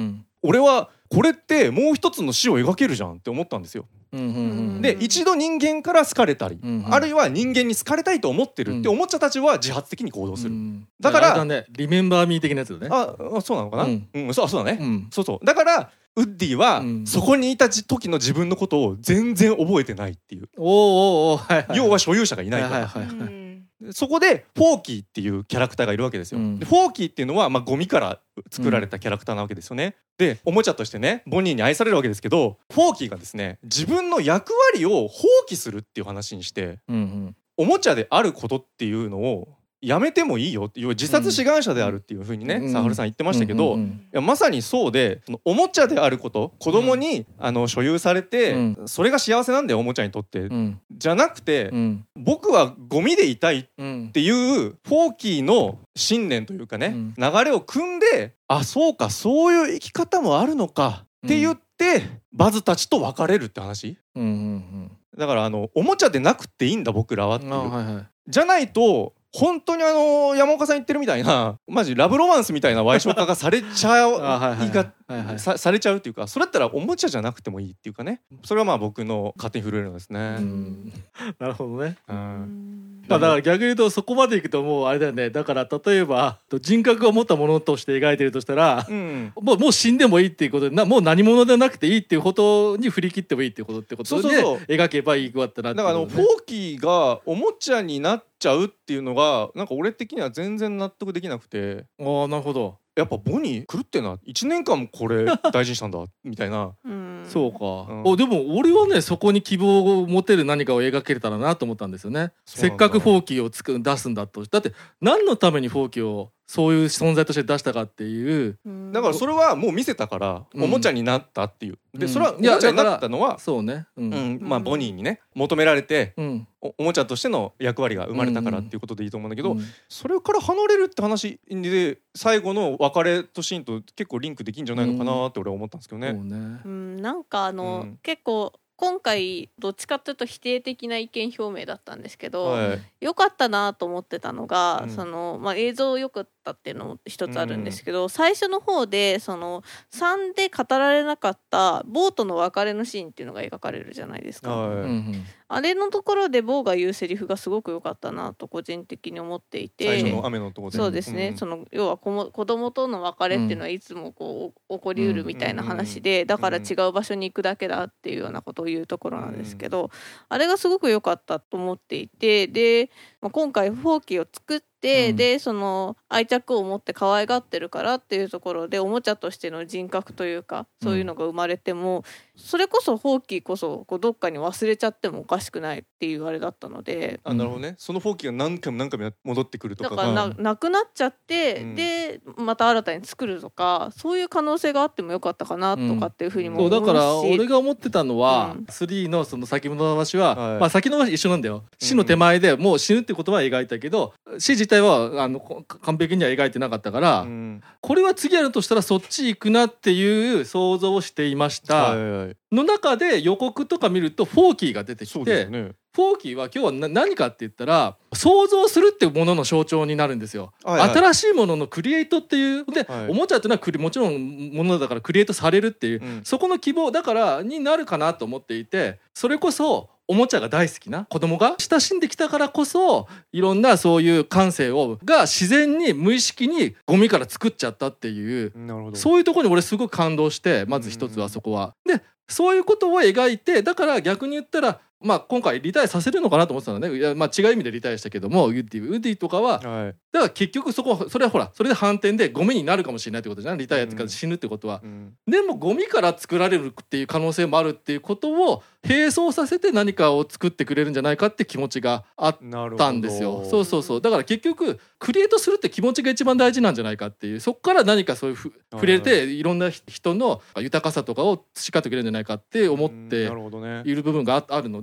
俺はこれってもう一つの死を描けるじゃんって思ったんですよ。 うんうんうんで一度人間から好かれたり、 うんうん、 あるいは人間に好かれたいと思ってるっておもちゃたちは自発的に行動する、 うん、 だからあれだね、リメンバーミー的なやつだね。 ああそうなのかな、 うんうん、そうそうだね、 うん、 そうそうだからウッディはうんそこにいた時の自分のことを全然覚えてないっていう、 おーおーおー、はいはい、 要は所有者がいないから、 はいはいはいはいうんそこでフォーキーっていうキャラクターがいるわけですよ、 うん、 でフォーキーっていうのは、まあ、ゴミから作られたキャラクターなわけですよね、うん、でおもちゃとしてねボニーに愛されるわけですけど、フォーキーがですね自分の役割を放棄するっていう話にして、 うんうん、 おもちゃであることっていうのをやめてもいいよっていう自殺志願者であるっていう風にね、うん、サハルさん言ってましたけど、うんうんうん、いやまさにそうで、そのおもちゃであること子供に、うん、あの所有されて、うん、それが幸せなんだよおもちゃにとって、うん、じゃなくて、うん、僕はゴミでいたいっていうフォーキーの信念というかね、うん、流れを組んで、あそうかそういう生き方もあるのかって言って、うん、バズたちと別れるって話、うんうんうん、だからあのおもちゃでなくていいんだ僕らはっていう、はいはい、じゃないと本当にあの山岡さん言ってるみたいなマジラブロマンスみたいな歪償化がされちゃうさされちゃうっていうか、それだったらおもちゃじゃなくてもいいっていうかね、それはまあ僕の勝手に震えるのですね。うんなるほどね、うんまあ、だから逆に言うとそこまでいくともうあれだよね。だから例えば人格を持ったものとして描いてるとしたら、うん、もうもう死んでもいいっていうことでな、もう何者でなくていいっていうことに振り切ってもいいっていうことってことで描けばいいかったなっていう、ね、 だからあのフォーキーがおもちゃになっちゃうっていうのがなんか俺的には全然納得できなくて、 ああなるほど、 やっぱボニー狂ってんな、いちねんかんもこれ大事にしたんだみたいなうんそうか、うん、 おでも俺はねそこに希望を持てる何かを描けたらなと思ったんですよね。せっかくフォーキーをつく出すんだと、だって何のためにフォーキーをそういう存在として出したかっていう、 だからそれはもう見せたからおもちゃになったっていう、うん、でそれはおもちゃになったのは、 そうね、うんうん、まあボニーにね求められて、うん、お, おもちゃとしての役割が生まれたからっていうことでいいと思うんだけど、うんうん、それから離れるって話で最後の別れとシーンと結構リンクできるんじゃないのかなって俺は思ったんですけどね。 うんねうん、なんかあの、うん、結構今回どっちかっていうと否定的な意見表明だったんですけど、はい、よかったなと思ってたのが、うんそのまあ、映像良かったっていうのも一つあるんですけど、うん、最初の方でそのさんで語られなかったボートの別れのシーンっていうのが描かれるじゃないですか、 はい、 あれのところでボーが言うセリフがすごく良かったなと個人的に思っていて、 最初の雨のところでそうですね、 うん、 その要は子も子供との別れっていうのはいつもこう起こりうるみたいな話で、だから違う場所に行くだけだっていうようなことを言うところなんですけど、あれがすごく良かったと思っていて、で、まあ、今回フォーキーを作ってで、うん、でその愛着を持って可愛がってるからっていうところでおもちゃとしての人格というかそういうのが生まれても、うん、それこそフォーキーこそこうどっかに忘れちゃってもおかしくないっていうあれだったので、 あなるほどね、そのフォーキーが何回も何回も戻ってくるとかがだから な, なくなっちゃって、うん、でまた新たに作るとかそういう可能性があってもよかったかなとかっていうふうにも思うし、 うん、そうだから俺が思ってたのは、うん、スリー のその先の話は、はいまあ、先の話一緒なんだよ。死の手前でもう死ぬってことは描いたけど、死自体はあの完璧には描いてなかったから、うん、これは次やるとしたらそっち行くなっていう想像をしていました、はいはい、の中で予告とか見るとフォーキーが出てきて、ね、フォーキーは今日は何かって言ったら想像するっていうものの象徴になるんですよ、はいはい、新しいもののクリエイトっていうで、はい、おもちゃっていうのはクリもちろんものだからクリエイトされるっていう、うん、そこの希望だからになるかなと思っていて、それこそおもちゃが大好きな子供が親しんできたからこそいろんなそういう感性をが自然に無意識にゴミから作っちゃったっていう、なるほど、そういうところに俺すごく感動して、まず一つはそこはでそういうことを描いて、だから逆に言ったらまあ今回リタイアさせるのかなと思ってたのね。いやまあ違う意味でリタイアしたけども、ウッディウッディとかは、はい、だから結局そこそれはほらそれで反転でゴミになるかもしれないってことじゃん、リタイアってか死ぬってことは、うん、でもゴミから作られるっていう可能性もあるっていうことを並走させて何かを作ってくれるんじゃないかって気持ちがあったんですよ。そうそうそう、だから結局クリエイトするって気持ちが一番大事なんじゃないかっていう、そこから何かそういうふ触れていろんな人の豊かさとかを培ってくれるんじゃないかって思っている部分があるので、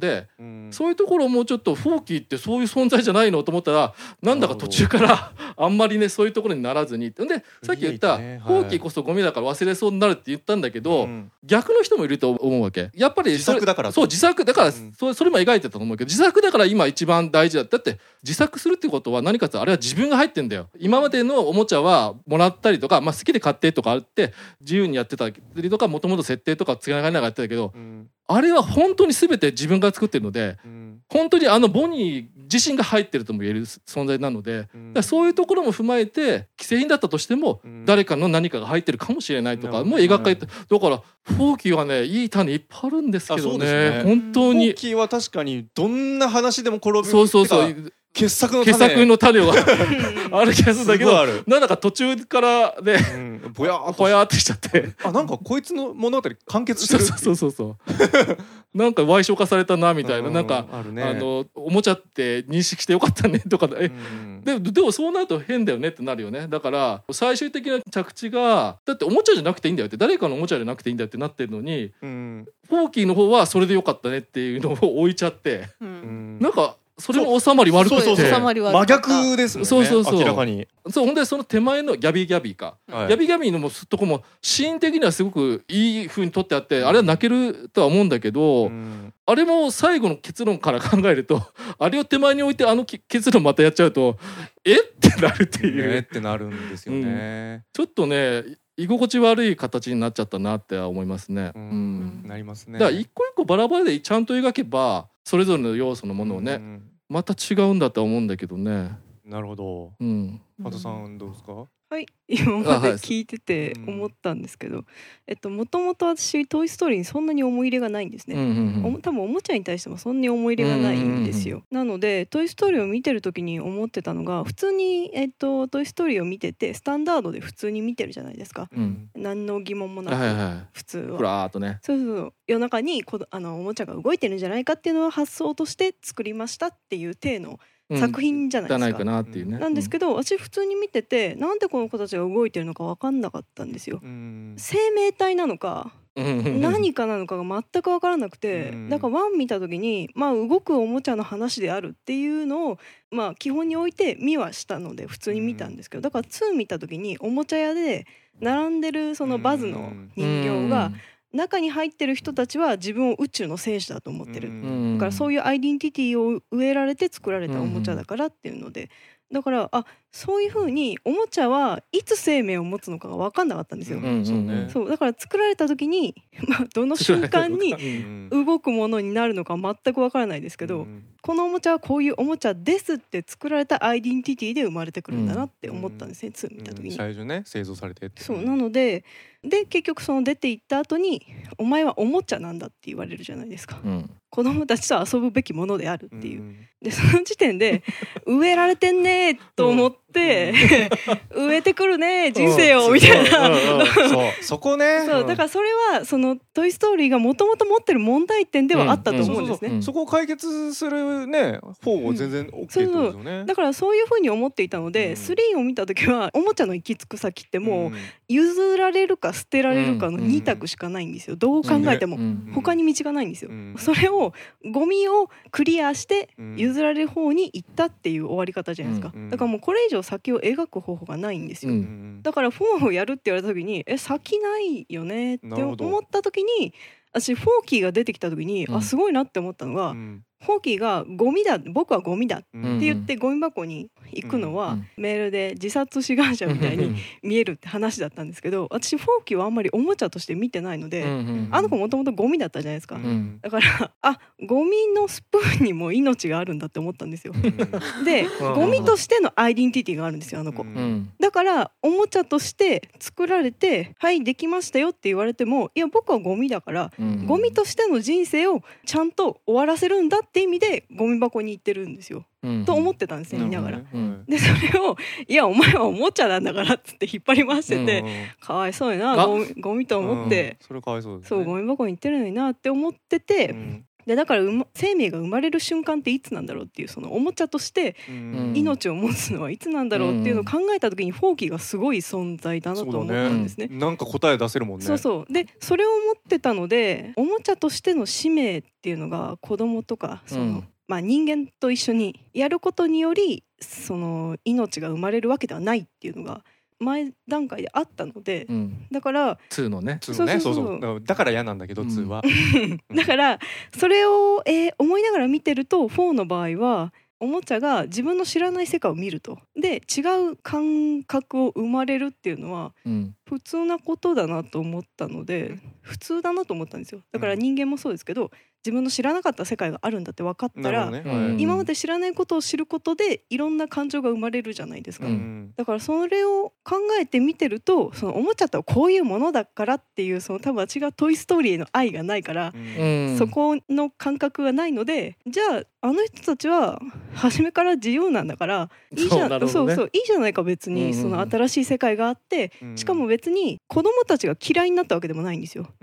で、 うん、 そういうところをもうちょっとフォーキーってそういう存在じゃないのと思ったらなんだか途中からあんまりねそういうところにならずにでさっき言ったフォーキーこそゴミだから忘れそうになるって言ったんだけど、うん、逆の人もいると思うわけ。やっぱり自作だからそう自作だから、うん、そ, それも描いてたと思うけど自作だから今一番大事だ。だって自作するってことは何かってあれは自分が入ってんだよ。今までのおもちゃはもらったりとか、まあ、好きで買ってとかあって自由にやってたりとかもともと設定とかつながりながらやってたけど、うん、あれは本当に全て自分が作ってるので、うん、本当にあのボニー自身が入ってるとも言える存在なので、うん、だそういうところも踏まえて既製品だったとしても、うん、誰かの何かが入ってるかもしれないとか、うん、もう描かれて、だからフォーキーはねいい種いっぱいあるんですけど ね, ね本当にフォーキーは確かにどんな話でも転ぶそうそうそう傑作の種傑作の種がある気がするんだけどなんだか途中からね、うん、ぼやーっとぼやーってしちゃってあなんかこいつの物語完結してるそうそうそうそうなんか歪償化されたなみたいな、うん、なんか あ、ね、あのおもちゃって認識してよかったねとか、え、うん、で, でもそうなると変だよねってなるよね。だから最終的な着地がだっておもちゃじゃなくていいんだよって誰かのおもちゃじゃなくていいんだよってなってるのに、うん、フォーキーの方はそれでよかったねっていうのを置いちゃって、うん、なんかそれも収まり悪くて真逆ですもんね。 そうそうそう明らかにそうほんでその手前のギャビーギャビーか、はい、ギャビーギャビーのもとこもシーン的にはすごくいい風に撮ってあってあれは泣けるとは思うんだけど、うん、あれも最後の結論から考えるとあれを手前に置いてあの結論またやっちゃうとえってなるっていう、 えってなるんですよね、 うん、ちょっとね居心地悪い形になっちゃったなって思いますね、うんうん、なりますね。 だから一個一個バラバラでちゃんと描けばそれぞれの要素のものをね、うん、また違うんだと思うんだけどね。 なるほど。 うん。 ハトさんどうですか？ はい、今まで聞いてて思ったんですけど、はい、えっともともと私トイストーリーにそんなに思い入れがないんですね、うんうんうん、多分おもちゃに対してもそんなに思い入れがないんですよ、うんうんうん、なのでトイストーリーを見てる時に思ってたのが普通に、えっと、トイストーリーを見ててスタンダードで普通に見てるじゃないですか、うん、何の疑問もなく、はいはい、普通はふらーっとねそうそうそう夜中にこあのおもちゃが動いてるんじゃないかっていうのを発想として作りましたっていう体の作品じゃないですか、うん、 かなっていうね、 なんですけど、うん、私普通に見ててなんでこの子たちが動いてるのか分かんなかったんですよ、うん、生命体なのか、うん、何かなのかが全く分からなくて、うん、だからワン見た時に、まあ、動くおもちゃの話であるっていうのを、まあ、基本に置いて見はしたので普通に見たんですけど、だからツー見た時におもちゃ屋で並んでるそのバズの人形が、うん中に入ってる人たちは自分を宇宙の戦士だと思ってる、だからそういうアイデンティティを植えられて作られたおもちゃだからっていうので、だからあそういう風におもちゃはいつ生命を持つのかが分かんなかったんですよ、うんうんうん、そうだから作られた時に、まあ、どの瞬間に動くものになるのか全く分からないですけど、うん、このおもちゃはこういうおもちゃですって作られたアイデンティティで生まれてくるんだなって思ったんですね、うん、ツー見た時に、 うん、最初ね製造されてって、 そうなのでで結局その出て行った後にお前はおもちゃなんだって言われるじゃないですか、うん、子供たちと遊ぶべきものであるっていう、うん、でその時点で植えられてんねと思って、うん、植えてくるね人生をみたいな、 うん、そうそこねそうだからそれはそのトイストーリーがもともと持ってる問題点ではあったと思うんですね、 そこを解決するね方法全然 OK ってことですよね、 うん、だからそういうふうに思っていたので、うん、スリーを見た時はおもちゃの行き着く先ってもう譲られるか捨てられるかのに択しかないんですよ、どう考えても、うん、他に道がないんですよ、うん、それをゴミをクリアして譲られる方に行ったっていう終わり方じゃないですか、うん、だからもうこれ以上先を描く方法がないんですよ、うん、だからフォーをやるって言われた時にえ先ないよねって思った時に私フォーキーが出てきた時に、うん、あすごいなって思ったのが、うんフォーキーがゴミだ僕はゴミだって言ってゴミ箱に行くのはメールで自殺志願者みたいに見えるって話だったんですけど、私フォーキーはあんまりおもちゃとして見てないので、あの子もともとゴミだったじゃないですか、だからあゴミのスプーンにも命があるんだって思ったんですよでゴミとしてのアイデンティティがあるんですよあの子、だからおもちゃとして作られてはいできましたよって言われてもいや僕はゴミだからゴミとしての人生をちゃんと終わらせるんだってって意味でゴミ箱に行ってるんですよ、うん、と思ってたんですね見ながら、うん、でそれをいやお前はおもちゃなんだからっつって引っ張り回してて、うん、かわいそうやなゴミ、ゴミと思って、 うん、それかわいそうですね、 そうゴミ箱に行ってるのになって思ってて、うんでだから、ま、生命が生まれる瞬間っていつなんだろうっていう、そのおもちゃとして命を持つのはいつなんだろうっていうのを考えた時に、フォーキーがすごい存在だなと思ったんですね。 なんか答え出せるもんね。 そうそうでそれを持ってたので、おもちゃとしての使命っていうのが子供とかその、うんまあ、人間と一緒にやることによりその命が生まれるわけではないっていうのが前段階であったので、うん、だからツーのねツーのねそうそうそうだから嫌なんだけど、うん、ツーはだからそれを、えー、思いながら見てると、フォーの場合はおもちゃが自分の知らない世界を見ると、で違う感覚を生まれるっていうのは普通なことだなと思ったので、うん、普通だなと思ったんですよ。だから人間もそうですけど、自分の知らなかった世界があるんだって分かったら、ねはい、今まで知らないことを知ることでいろんな感情が生まれるじゃないですか、うん、だからそれを考えて見てると、そのおもちゃとはこういうものだからっていう、その多分私がトイストーリーへの愛がないから、うん、そこの感覚がないので、じゃああの人たちは初めから自由なんだからいいじゃん、そうそうそういいじゃないか別に、うんうん、その新しい世界があって、うん、しかも別に子供たちが嫌いになったわけでもないんですよ、うん、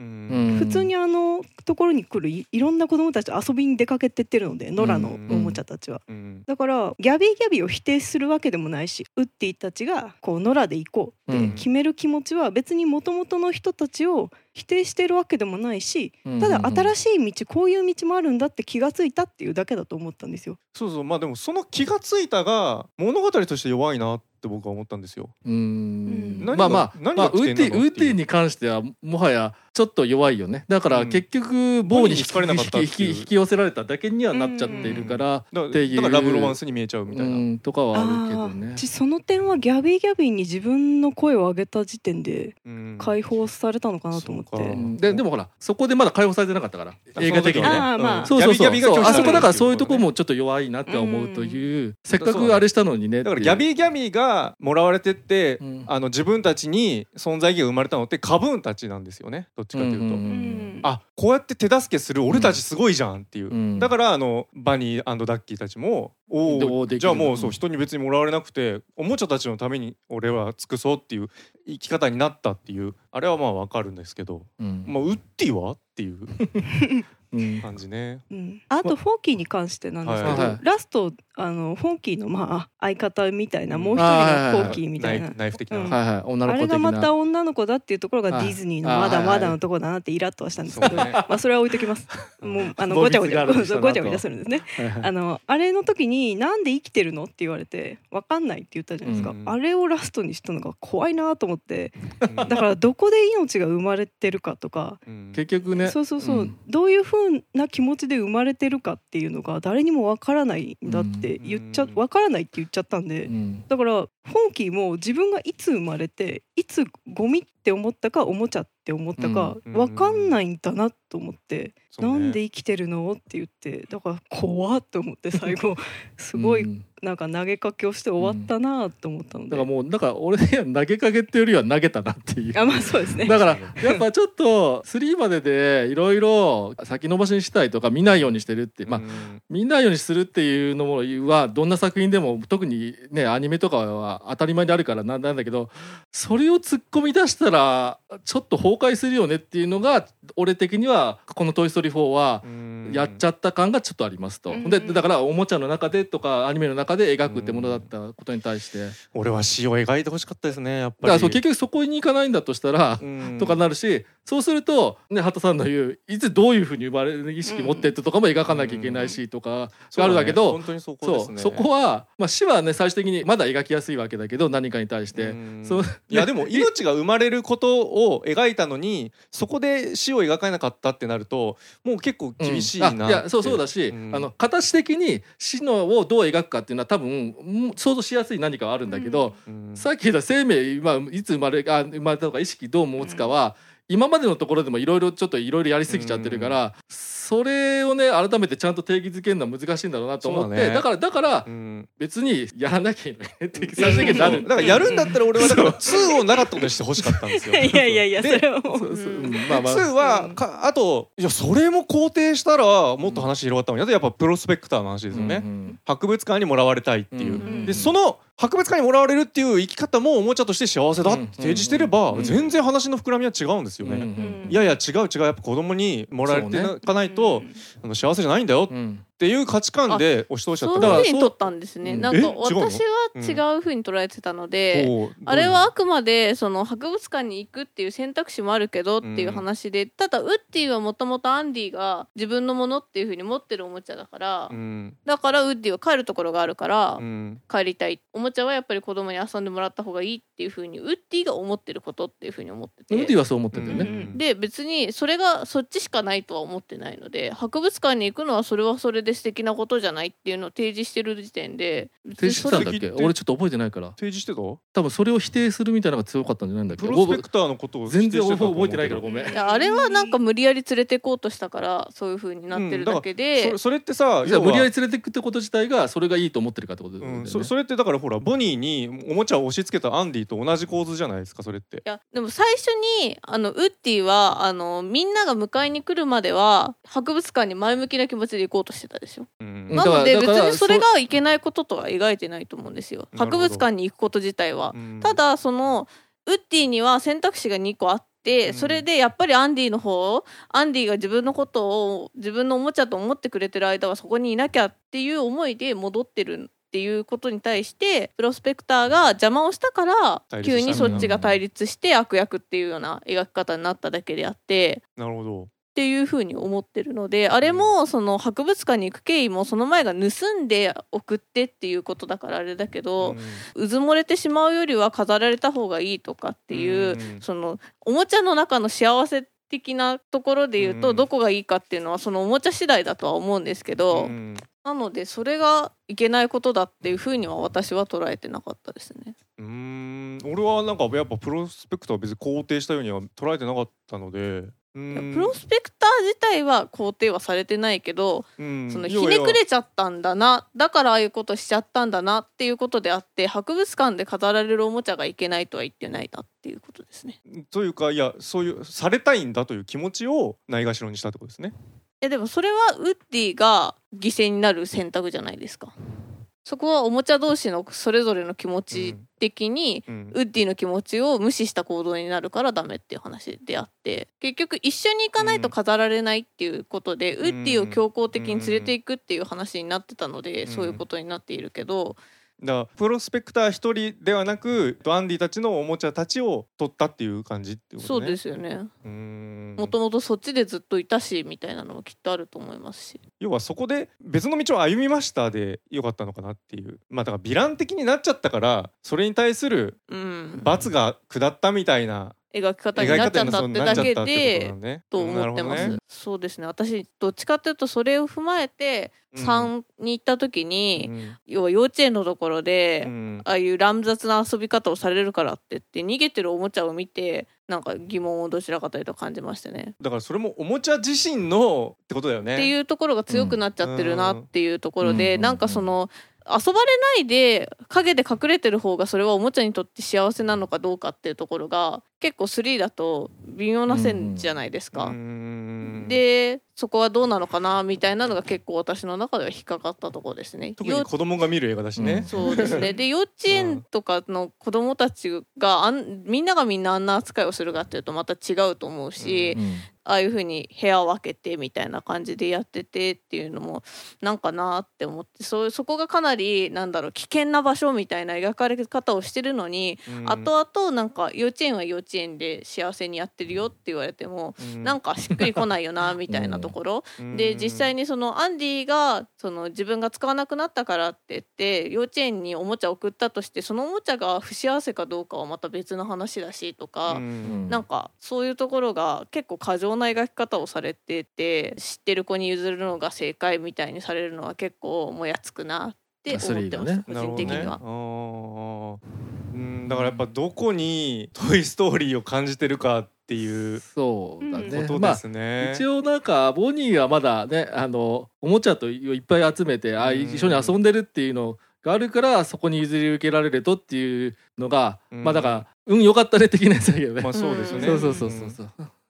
普通にあのところに来る い, いろんな子供たちと遊びに出かけてってるので、ノラのおもちゃたちは、うん、だからギャビーギャビーを否定するわけでもないし、ウッディたちがこうノラで行こうって決める気持ちは別に元々の人たちを否定してるわけでもないし、ただ新しい道、こういう道もあるんだって気がついたっていうだけだと思ったんですよ。 そうそう、まあでもその気がついたが物語として弱いなって僕は思ったんですよ。うーんまあまあ、まあ、ウッディ、ウッディに関してはもはやちょっと弱いよね。だから結局棒に引き、うん、引き、引き寄せられただけにはなっちゃっているからっていう、 だからラブロマンスに見えちゃうみたいな、うん、 とかはあるけどね。 その点はギャビーギャビーに自分の声を上げた時点で解放されたのかなと思って、 うん、で, でもほらそこでまだ解放されてなかったから映画的にね、 あ、まあ、 そうそうそう、そうあそこだからそういうところもちょっと弱いなって思うという、うん、せっかくあれしたのにね。 だからギャビーギャビーがもらわれてって、うん、あの自分たちに存在意義が生まれたのってカブーンたちなんですよね、どっちかというと、うんうんうん、あこうやって手助けする俺たちすごいじゃんっていう、うん、だからあのバニー&ダッキーたちもおじゃあもうそう人に別にもらわれなくておもちゃたちのために俺は尽くそうっていう生き方になったっていう、あれはまあ分かるんですけど、うん、まあウッディはっていう感じね、 うん、あとフォーキーに関してなんですけど、はい、ラストあのフォーキーのまあ相方みたいなもう一人のフォーキーみたいな、 ナイフ的な、 うん、あれがまた女の子だっていうところがディズニーのまだまだのところだなってイラッとはしたんですけど、はいはい、まあそれは置いときますもうあのごちゃごちゃごちゃごちゃするんですねあのあれの時になんで生きてるのって言われて分かんないって言ったじゃないですか、うんうん、あれをラストにしたのが怖いなと思って、うん、だからどこで命が生まれてるかとか、 うん、結局ねそうそうそう、うん、どういう風な気持ちで生まれてるかっていうのが誰にも分からないんだって言っちゃ、うん、分からないって言っちゃったんで、うん、だからフォーキーも自分がいつ生まれていつゴミって思ったかおもちゃって思ったか分かんないんだなと思って、うん、なんで生きてるのって言って、だから怖っと思って最後すごいなんか投げかけをして終わったなと思ったので、 だからもうだから俺には投げかけっていうよりは投げたなっていう、 あ、まあそうですね、 だからやっぱちょっとスリーまででいろいろ先延ばしにしたいとか見ないようにしてるって、まあ見ないようにするっていうのはどんな作品でも特にねアニメとかは当たり前であるからなんだけど、それを突っ込み出したらちょっと崩壊するよねっていうのが俺的にはこのトイストーリーフォーはやっちゃった感がちょっとありますと。でだからおもちゃの中でとかアニメの中で描くってものだったことに対して俺は詩を描いてほしかったですね、やっぱり。 だからそう結局そこに行かないんだとしたらとかなるし、そうするとね畑さんの言ういつどういうふうに生まれる意識持ってってとかも描かなきゃいけないしとかがあるんだけど、そこはまあ詩はね最終的にまだ描きやすいわけだけど何かに対してそういやでも命が生まれることを描いたのにそこで死を描かなかったってなるともう結構厳しいなって、うん、 いやそうそうだし、うん、あの形的に死のをどう描くかっていうのは多分想像しやすい何かはあるんだけど、うん、さっき言った生命、まあ、いつ生まれあ生まれたとか意識どう持つかは、うん、今までのところでもいろいろちょっといろいろやりすぎちゃってるから、うん、それをね改めてちゃんと定義づけるのは難しいんだろうなと思って、だ, ね、だからだから、うん、別にやらなきゃいけないって最終的になる。 だからやるんだったら俺はだからツーをなかったことにしてほしかったんですよ。 いやいやいやそれはもう、 うん、まあまあ、ツーはかあといやそれも肯定したらもっと話広がったのに、あとやっぱプロスペクターの話ですよね、うんうん、博物館にもらわれたいっていう、うんうん、でその博物館にもらわれるっていう生き方もおもちゃとして幸せだって提示してれば、 うん全然話の膨らみは違うんですよね、 うんうんいやいや違う違うやっぱ子供にもらえていかないと、あの幸せじゃないんだようんっていう価値観で押し通しちゃそうったからいうふうに取ったんですね。 うんなんかえ違うの私は違うふうに捉えてたので、 こうあれはあくまでその博物館に行くっていう選択肢もあるけどっていう話で、ただウッディはもともとアンディが自分のものっていうふうに持ってるおもちゃだから、 うんだからウッディは帰るところがあるからうん帰りたい、おもちゃはやっぱり子供に遊んでもらった方がいいっていうふうにウッディが思ってることっていうふうに思ってて、 ウッディはそう思ってるんだよね、 うんで別にそれがそっちしかないとは思ってないので、博物館に行くのはそれはそれで素敵なことじゃないっていうのを提示してる時点で、 提示してたんだっけ？ それ俺ちょっと覚えてないから。 提示してた多分それを否定するみたいなのが強かったんじゃないんだっけ？ プロスペクターのことを全然俺否定してたと思うけど覚えてないからごめん。 いやあれはなんか無理やり連れて行こうとしたからそういう風になってるだけで、 それそれってさじゃあ無理やり要は連れてくってこと自体がそれがいいと思ってるかってことだよね。 うん、そそれってだからほらボニーにおもちゃを押し付けたアンディと同じ構図じゃないですかそれって。 いやでも最初にあのウッディはあのみんなが迎えに来るまでは博物館に前向きな気持ちで行こうとしてたでしょ。 うんなので別だからにそれがいけないこととは描いてないと思うんですよ、 なるほど博物館に行くこと自体は。 うんただそのウッディには選択肢がにこあって、 うんそれでやっぱりアンディの方アンディが自分のことを自分のおもちゃと思ってくれてる間はそこにいなきゃっていう思いで戻ってるっていうことに対してプロスペクターが邪魔をしたから対立したんだ急にそっちが対立して悪役っていうような描き方になっただけであってなるほど。 っていうふうに思ってるので、あれもその博物館に行く経緯もその前が盗んで送ってっていうことだからあれだけど、うずもれてしまうよりは飾られた方がいいとかっていう、 うんそのおもちゃの中の幸せ的なところで言うと、 うんどこがいいかっていうのはそのおもちゃ次第だとは思うんですけど、 うんなのでそれがいけないことだっていうふうには私は捉えてなかったですね。 うーん俺はなんかやっぱプロスペクターは別に肯定したようには捉えてなかったので、ういーんやプロスペクター自体は肯定はされてないけど、 うんその要はひねくれちゃったんだな、だからああいうことしちゃったんだなっていうことであって、博物館で飾られるおもちゃがいけないとは言ってないなっていうことですね。 というかいやそういうされたいんだという気持ちをないがしろにしたってことですね。 えでもそれはウッディが犠牲になる選択じゃないですか。そこはおもちゃ同士のそれぞれの気持ち的に、 うんウッディの気持ちを無視した行動になるからダメっていう話であって、結局一緒に行かないと飾られないっていうことで、 んウッディを強行的に連れていくっていう話になってたので、 うんそういうことになっているけど、 だからプロスペクター一人ではなくアンディたちのおもちゃたちを取ったっていう感じっていうことね。 そうですよね。 うーんもともとそっちでずっといたしみたいなのもきっとあると思いますし、 要はそこで別の道を歩みましたでよかったのかなっていう、まあだからヴィラン的になっちゃったからそれに対するうん、 罰が下ったみたいな描き方に描なっちゃき方にそうったってだけなっちゃったってことでなのね。 と思ってます、 なるほどねそうですね。私どっちかというとそれを踏まえてうんさんに行った時に、 うん要は幼稚園のところで、 うんああいう乱雑な遊び方をされるからって言って逃げてるおもちゃを見てなんか疑問をどちらかというと感じましたね。 だからそれもおもちゃ自身のってことだよね。 っていうところが強くなっちゃってるなっていうところで、 うんなんかその遊ばれないで影で隠れてる方がそれはおもちゃにとって幸せなのかどうかっていうところが結構スリーだと微妙な線じゃないですか。 うーんでそこはどうなのかなみたいなのが結構私の中では引っかかったところですね。 特に子供が見る映画だしね。 そうですね。で幼稚園とかの子供たちがあんみんながみんなあんな扱いをするかっていうとまた違うと思うし、 うんああいう風に部屋を分けてみたいな感じでやっててっていうのもなんかなって思って、そそこがかなりなんだろう危険な場所みたいな描かれ方をしてるのに、 うん後々なんか幼稚園は幼稚園で幸せにやってるよって言われても、 うんなんかしっくりこないよなみたいなところ、 うんで実際にそのアンディがその自分が使わなくなったからって言って幼稚園におもちゃを送ったとして、そのおもちゃが不幸せかどうかはまた別の話だしとか、 うんなんかそういうところが結構過剰な描き方をされてて、知ってる子に譲るのが正解みたいにされるのは結構もやつくなって思ってます、 スリーがね個人的には。 なるほどね。あーうんだからやっぱどこにトイストーリーを感じてるかっていうそうだうんね。まあことですね。 一応なんかボニーはまだねあのおもちゃといっぱい集めてあうん一緒に遊んでるっていうのがあるからそこに譲り受けられるとっていうのが、 うんまあだから運良かったね的なやつだけどね、 まあそうですよね。 うんそうそうそうそうそう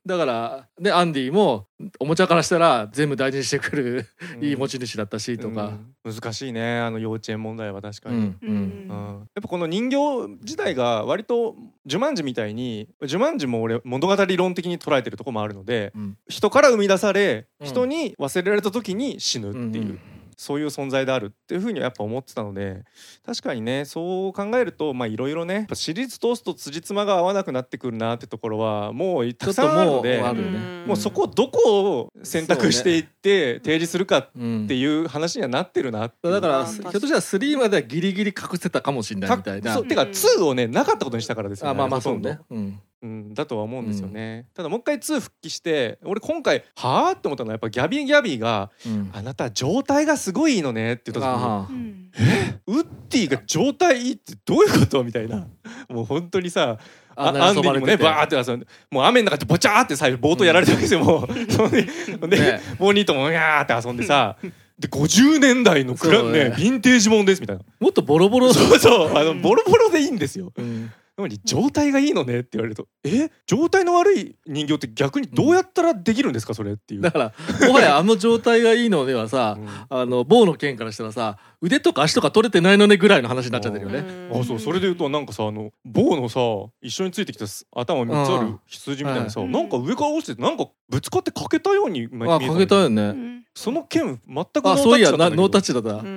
だからねアンディもおもちゃからしたら全部大事にしてくるいい持ち主だったしとか、 うん、難しいねあの幼稚園問題は確かに、 うんうんうん、やっぱこの人形自体が割とジュマンジみたいにジュマンジも俺物語理論的に捉えてるとこもあるので、うん、人から生み出され人に忘れられた時に死ぬっていう、うんうん、そういう存在であるっていうふうにはやっぱ思ってたので、確かにねそう考えるとまあいろいろねシリーズ通すと辻褄が合わなくなってくるなってところはもうたくさんあるので、もう、ね、もうそこをどこを選択していって提示するかっていう話にはなってるなっていう、 だからひょっとしたらスリーまではギリギリ隠せたかもしれないみたいな。 そうてかツーをねなかったことにしたからですよね。 あまあまあそうね、うんうん、だとは思うんですよね、うん、ただもう一回ツー復帰して俺今回はぁって思ったのはやっぱギャビーギャビーが、うん、あなた状態がすごいいいのねって言った時に、えウッディが状態いいってどういうことみたいなもう本当にさアンディにもねバーって遊んでもう雨の中でボチャーって最後冒頭やられたわけですよ、うん、もうそで、ね、ボニーともギャーって遊んでさでごじゅうねんだいのクランねヴィンテージもんですみたいな、 もっとボロボロそうそうあのボロボロでいいんですよ、うんなのに状態がいいのねって言われるとえ状態の悪い人形って逆にどうやったらできるんですかそれっていう。 だからもはやあの状態がいいのではさ、うん、あの棒の剣からしたらさ腕とか足とか取れてないのねぐらいの話になっちゃってるよね。 ああそうそれで言うとなんかさあの棒のさ一緒についてきた頭みっつある羊みたいなさ、うん、なんか上から落ちてなんかぶつかってかけたように見えた。 あかけたよね、うんその剣全くノータッチだったんだけど。あそういやノータッチだった、うん、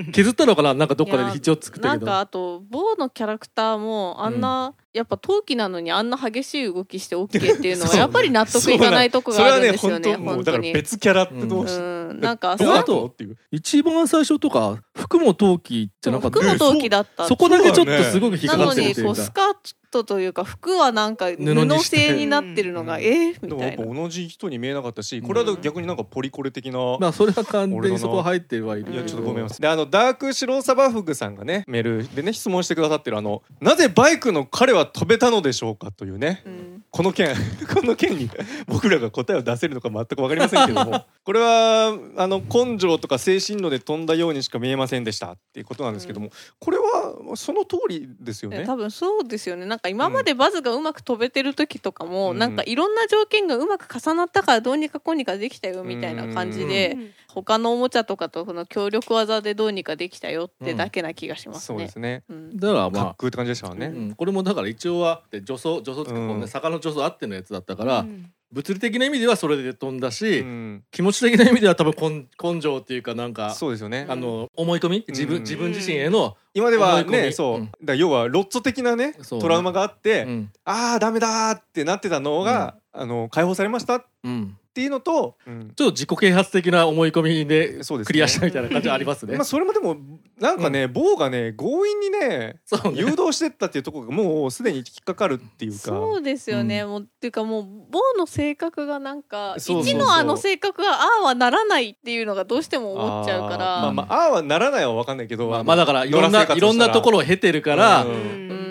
削ったのかななんかどっかで一応作ったけど。 なんかあと棒のキャラクターもあんな、うん、やっぱ陶器なのにあんな激しい動きして OK っていうのはやっぱり納得いかないとこがあるんですよね。 それはね本当もうだから別キャラってどうし、 うんうん、なんかあと一番最初とか服も陶器じゃなかった。 服も陶器だった。 そこだけちょっとすごく引っかかってるっていうか。 なのにこうスカートというか服はなんか布製になってるのが、うん、えー、みたいな。 でも同じ人に見えなかったし、これは逆になんかポリコレ的な、うん、 まあそれは完全にそこは入ってはいる。 いやちょっとごめんなさい。であのダークシロサバフグさんがねメールでね質問してくださってるあのなぜバイクの彼は飛べたのでしょうかというね、うん、この件この件に僕らが答えを出せるのか全く分かりませんけどもこれはあの根性とか精神度で飛んだようにしか見えませんでしたっていうことなんですけども、うん、これはその通りですよね。 多分そうですよね。なんか今までバズがうまく飛べてる時とかも、うん、なんかいろんな条件がうまく重なったからどうにかこうにかできたよみたいな感じで、うん、他のおもちゃとかとこの協力技でどうにかできたよってだけな気がしますね、 うん、そうですね、 うん、 だからまあ滑空って感じでしたからね、 うん、これもだから一応は助走助走っていうかこの、ね、坂の助走あってのやつだったから、うん、物理的な意味ではそれで飛んだし、うん、気持ち的な意味では多分根性っていうかなんかそうですよね、 あの思い込み自分、うん、自分自身への今ではねそう、うん、だ要はロッツォ的なねトラウマがあって、うん、あーダメだーってなってたのが、うん、あの解放されました、うんっていうのと、 うん、ちょっと自己啓発的な思い込みでクリアしたみたいな感じありますね。 まあそれもでもなんかね、うん、棒がね強引に ね, ね誘導してったっていうところがもうすでに引っかかるっていうか。 そうですよね、うん、もうっていうかもう棒の性格がなんかいちのあの性格がああはならないっていうのがどうしても思っちゃうから、 あまあまあああはならないは分かんないけど、 まあ、まあだからいろんないろんなところを経てるから、うん、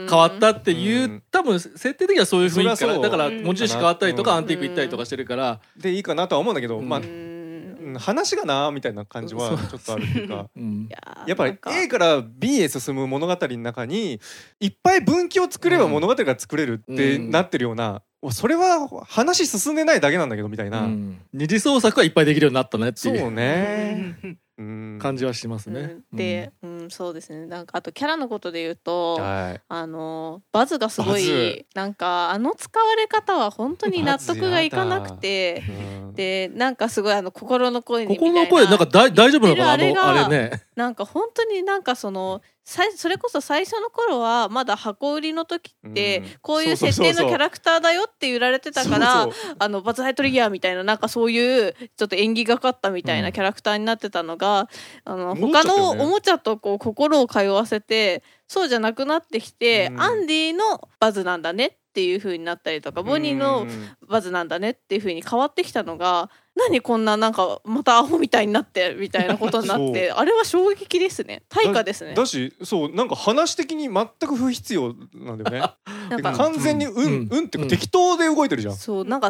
変わったっていう、うん、多分設定的にはそういう雰囲気からだから持ち主変わったりとか、うん、アンティーク行ったりとかしてるからでいいかなとは思うんだけど、まあ話がなみたいな感じはちょっとあるっていうか、うん、やっぱり A から B へ進む物語の中にいっぱい分岐を作れば物語が作れるってなってるような、うん、それは話進んでないだけなんだけどみたいな、うん、 二次創作はいっぱいできるようになったねっていうそうね感じはしますね、 うん、で、うん、そうですね。なんかあとキャラのことで言うと、はい、あのバズがすごいなんかあの使われ方は本当に納得がいかなくて、うん、でなんかすごいあの心の声にみたいな心の声なんか大丈夫なのかなあのあれねなんか本当になんかそのそれこそ最初の頃はまだ箱売りの時ってこういう設定のキャラクターだよって言われてたからあのバズ・ライトイヤーみたいななんかそういうちょっと縁起がかったみたいなキャラクターになってたのが、うん、あの他のおもちゃとこう心を通わせてそうじゃなくなってきて、うん、アンディのバズなんだねっていう風になったりとかボニーのバズなんだねっていう風に変わってきたのが何こんななんかまたアホみたいになってみたいなことになってあれは衝撃ですね。対価ですね。 だ, だしそうなんか話的に全く不必要なんだよねなんか完全に運、うん、うんって適当で動いてるじゃん。 そうなんか単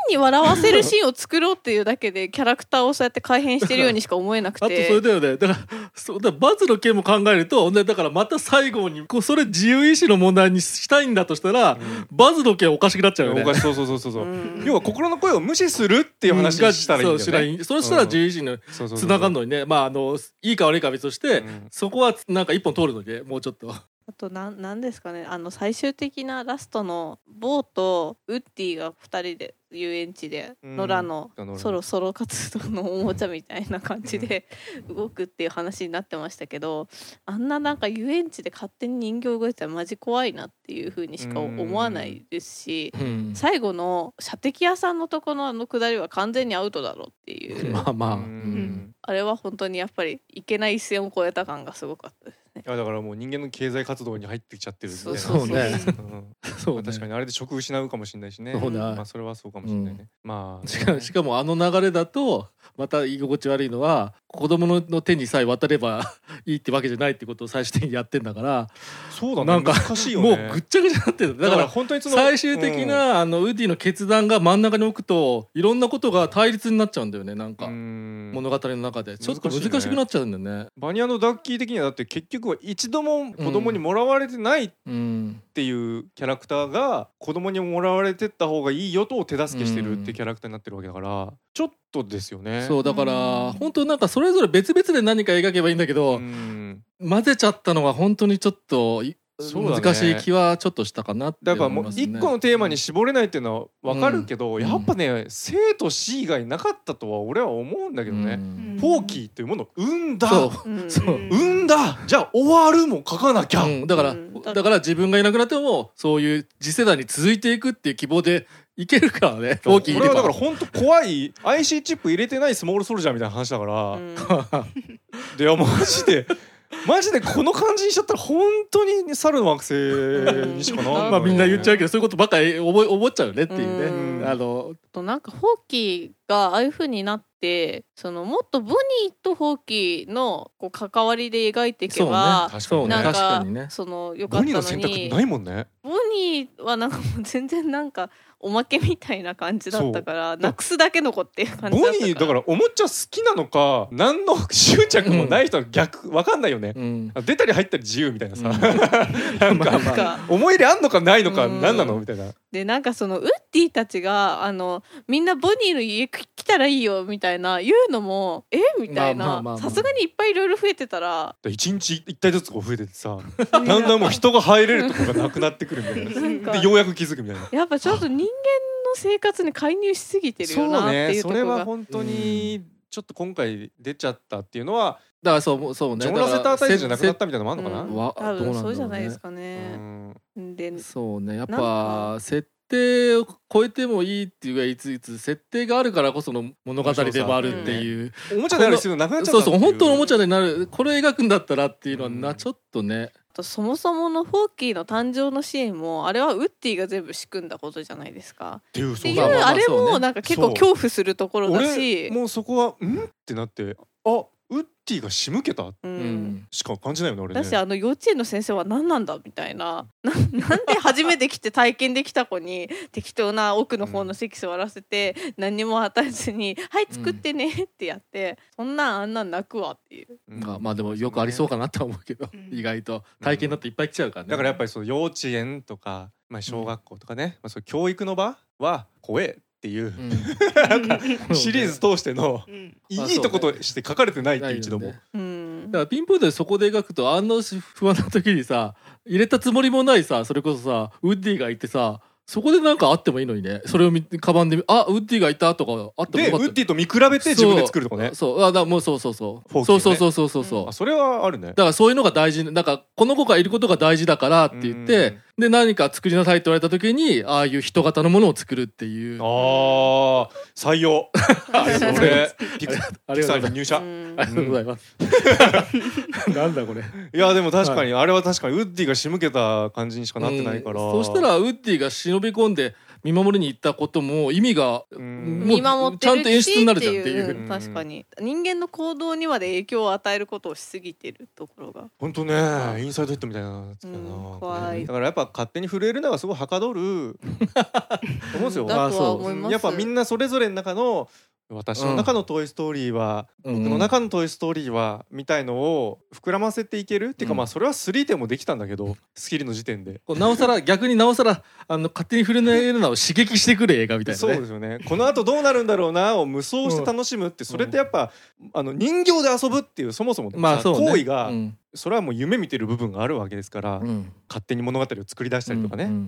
に笑わせるシーンを作ろうっていうだけでキャラクターをそうやって改変してるようにしか思えなくてあとそれだよね。だからそうだバズの件も考えると、だからまた最後にこうそれ自由意志の問題にしたいんだとしたら、うん、バズの件おかしくなっちゃうよね。 おかしそうそうそうそう、うん、要は心の声を無視するっていう話したらいいんだよね、うん、 そうそしたら自由意志につながるのにね、まああのいいか悪いかは別として、うん、そこはなんか一本通るのにね、もうちょっと。 あとなんなんですかね、あの最終的なラストのボーとウッディがふたりで遊園地で野良のソロソロ活動のおもちゃみたいな感じで動くっていう話になってましたけど、あんななんか遊園地で勝手に人形動いてたらマジ怖いなっていう風にしか思わないですし、最後の射的屋さんのとこのあの下りは完全にアウトだろうっていうまあまあ、うん、あれは本当にやっぱりいけない一線を越えた感がすごかったですね。 いやだからもう人間の経済活動に入ってきちゃってるんで、 そうそうね、 そうね、確かにあれで職失うかもしれないしね。そうね、まあそれはそうかもしれないね、うん、まあ、ね、 しかしかもあの流れだとまた居心地悪いのは、子供の手にさえ渡ればいいってわけじゃないってことを最終的にやってんだから、 そうだね、 なんか難しいよね、 もうぐっちゃぐちゃになってる。だから本当にその最終的な、うん、あのウッディの決断が真ん中に置くといろんなことが対立になっちゃうんだよね。なんか物語の中でちょっと難しくなっちゃうんだよね。 バニャのダッキー的にはだって結局は一度も子供にもらわれてないっていうキャラクターが子供にもらわれてった方がいいよと手助けしてるっていうキャラクターになってるわけだから、ちょっとですよね。 そうだから本当なんかそれぞれ別々で何か描けばいいんだけど、混ぜちゃったのは本当にちょっと難しい気はちょっとしたかなって思いますね。 だからもう一個のテーマに絞れないっていうのは分かるけど、うん、やっぱね生と死以外なかったとは俺は思うんだけどね、うん、フォーキーっていうものを生んだ、そうそう生んだ、じゃあ終わるも書かなきゃ、うん、 だから、うん、だから自分がいなくなってもそういう次世代に続いていくっていう希望でいけるからね。フォーキーこれはだから本当怖いアイシー チップ入れてないスモールソルジャーみたいな話だから、うん、でマジでマジでこの感じにしちゃったら本当に猿の惑星にしかならない、ね、 まあみんな言っちゃうけどそういうことばっかり思っちゃうねっていうね。うん、あのとなんかフォーキーがああいう風になってそのもっとボニーとフォーキーのこう関わりで描いていけば、 そうね、 なんか確かにね、 そのよかったのにボニーの選択ないもんね。 ボニーはなんかもう全然なんかおまけみたいな感じだったからなくすだけの子っていう感じだったから、 ボニーだからおもちゃ好きなのか何の執着もない人は逆、うん、分かんないよね、うん、出たり入ったり自由みたいなさ、うん、なんか、まあ、思い入れあんのかないのか何なのみたいな。 でなんかそのウッディたちがあのみんなボニーの家来たらいいよみたいな言うのもえみたいな、さすがにいっぱいいろいろ増えてたら一日一体ずつこう増えててさだんだんもう人が入れるとこがなくなってくるみたいなでようやく気づくみたいな。 やっぱちょっと人間の生活に介入しすぎてるよなっていうところが、 そうね、それは本当にちょっと今回出ちゃったっていうのは、 だからそうそうね、 ジョンラセタータイプじゃなくなったみたいなのもあるのかな、 うん、多分そうじゃないですかね、 うん、でそうね、やっぱ設定を超えてもいいっていうかいついつ設定があるからこその物語でもあるっていう、 うん、おもちゃである必要なくなっちゃったっていう。 そうそう、本当のおもちゃになる、これ描くんだったらっていうのはな、うん、ちょっとね。 そもそものフォーキーの誕生のシーンもあれはウッディが全部仕組んだことじゃないですかっていう、っていうあれもなんか結構恐怖するところだし、 もうそこはんってなって、あウッディが仕向けた、うん、しか感じないよね俺ね。 だしあの幼稚園の先生は何なんだみたいな、 な, なんで初めて来て体験できた子に適当な奥の方の席座らせて、うん、何にも与えずにはい作ってねってやって、うん、そんなんあんなん泣くわっていう、 うん、まあでもよくありそうかなとは思うけど、うん、意外と体験だっていっぱい来ちゃうからね、 だからやっぱりその幼稚園とか、まあ、小学校とかね、うん、まあ、そういう教育の場は怖えっていう、うん、シリーズ通してのいいとことして書かれてないって一度も、うん、 だからピンポイントでそこで描くとあんな不安な時にさ入れたつもりもないさ、それこそさウッディがいてさ、そこでなんかあってもいいのにね、それをカバンであウッディがいたとかあってもよかった。 でウッディと見比べて自分で作るとかね。 そう、そうあだもうそうそうそう、ね、そうそうそうそうそうそう、 うん、あそれはあるね。 だからそういうのが大事、なんかこの子がいることが大事だからって言って、で何か作りなさいって言われた時にああいう人型のものを作るっていう。 ああ採用それピクサーに入社、 ありがとうございます、うん、なんだこれ。 いやでも確かに、はい、あれは確かにウッディが仕向けた感じにしかなってないから、 うん、そしたらウッディが忍び込んで見守りに行ったことも意味が見守ってるしちゃんと演出になるじゃんっていう、 うん、確かに人間の行動にまで影響を与えることをしすぎてるところが本当ねインサイドヒットみたいなやつだな、 うん、怖い。 だからやっぱ勝手に震えるのがすごいはかどる思うんですよ。 だとは思います。 やっぱみんなそれぞれの中の私の中のトイストーリーは、うん、僕の中のトイストーリーはみたいのを膨らませていける、うん、っていうかまあそれはスリーでもできたんだけどスキルの時点でなおさら逆になおさらあの勝手に震えるのを刺激してくる映画みたいなね。 そうですよね。この後どうなるんだろうなを無双して楽しむって、それってやっぱ、うん、あの人形で遊ぶっていうそもそも、まあそうね、行為が、うん、それはもう夢見てる部分があるわけですから、うん、勝手に物語を作り出したりとかね、うんうん、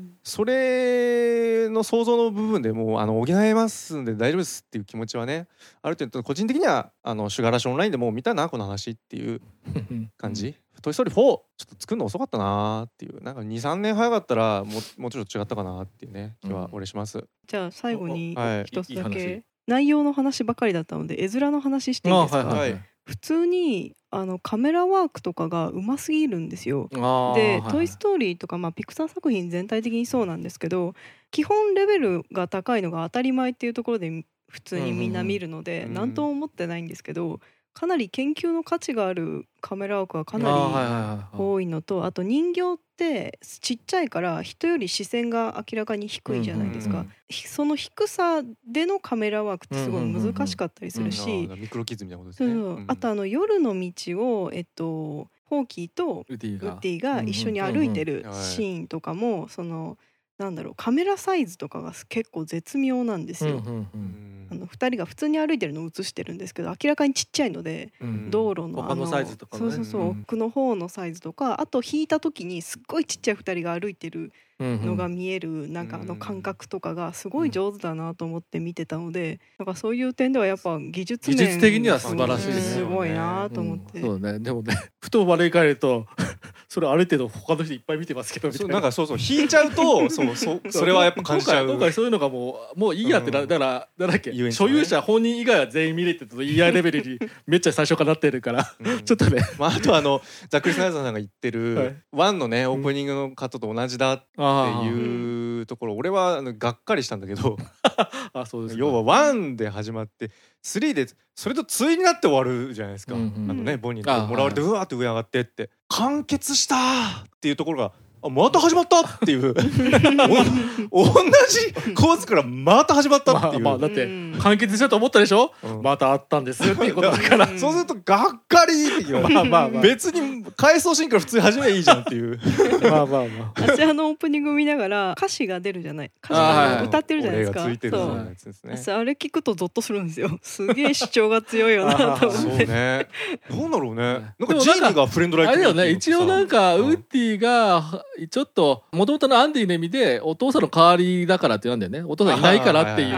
それの想像の部分でもうあの補えますんで大丈夫ですっていう気持ちはねある程度個人的にはあのシュガーラッシュオンラインでもう見たなこの話っていう感じトイストーリーフォーちょっと作るの遅かったなっていう、なんか にさんねん早かったらもう、もうちょっと違ったかなっていうね気は俺します、うん、 じゃあ最後に一つだけ、はい、内容の話ばかりだったので絵面の話していいですか。はいはいはい、普通にあのカメラワークとかがうますぎるんですよ。で、はいはい、トイストーリーとか、まあ、ピクサー作品全体的にそうなんですけど基本レベルが高いのが当たり前っていうところで普通にみんな見るので、うんうん、何とも思ってないんですけど、かなり研究の価値があるカメラワークがかなり多いのと、あと人形ってちっちゃいから人より視線が明らかに低いじゃないですか、うんうんうん、その低さでのカメラワークってすごい難しかったりするし、 ミクロキッズみたいなことですね、うん、 あとあの夜の道をえっとホーキーとウッディが一緒に歩いてるシーンとかもそのなんだろうカメラサイズとかが結構絶妙なんですよ、うんうんうん、あのふたりが普通に歩いてるのを映してるんですけど明らかにちっちゃいので、うん、道路のあのサイズとかね、 そうそうそう、うん、奥の方のサイズとかあと引いた時にすっごいちっちゃいふたりが歩いてるのが見えるなんかあの感覚とかがすごい上手だなと思って見てたので、なんかそういう点ではやっぱ技術面技術的には素晴らしいですすごいなと思って、 うん、そうね。でもねふと悪い返るとそれある程度他の人いっぱい見てますけどみたいな、 なんかそうそう引いちゃうとそうそ, それはやっぱ感じちゃう。 今回そういうのがもうもういいやってな、うん、だからなんだっけ、ね、所有者本人以外は全員見れてると言い合いレベルにめっちゃ最初からなってるから、うん、ちょっとね、 まあ、あとあのザックリスナイザーさんが言ってる、はい、ワンのねオープニングのカットと同じだっていうところ、俺はあのがっかりしたんだけどあそうですか。 要はワンで始まってスリーでそれと対になって終わるじゃないですか、うんうん、あのねボニーにもらわれてうわーって上上がってって完結したっていうところがあまた始まったっていう同じ構図からまた始まったっていう、 まあ、まあだって完結したと思ったでしょ、うん、またあったんですよっていうことだからそうするとがっかりっていうまあまあ、まあ、別に回想シーンから普通に始めばいいじゃんっていうまあまあまあ私あのオープニング見ながら歌詞が出るじゃない歌詞が歌ってるじゃないですか、 俺がついてるやつですね。 そうあれ聞くとゾッとするんですよ。すげえ主張が強いよなと思って。 そうね。どうだろうね。なんかジーニーがフレンドライクあれだよね。一応なんかウッディがちょっと元々のアンディの意味でお父さんの代わりだからってなんだよね。お父さんいないからっていう、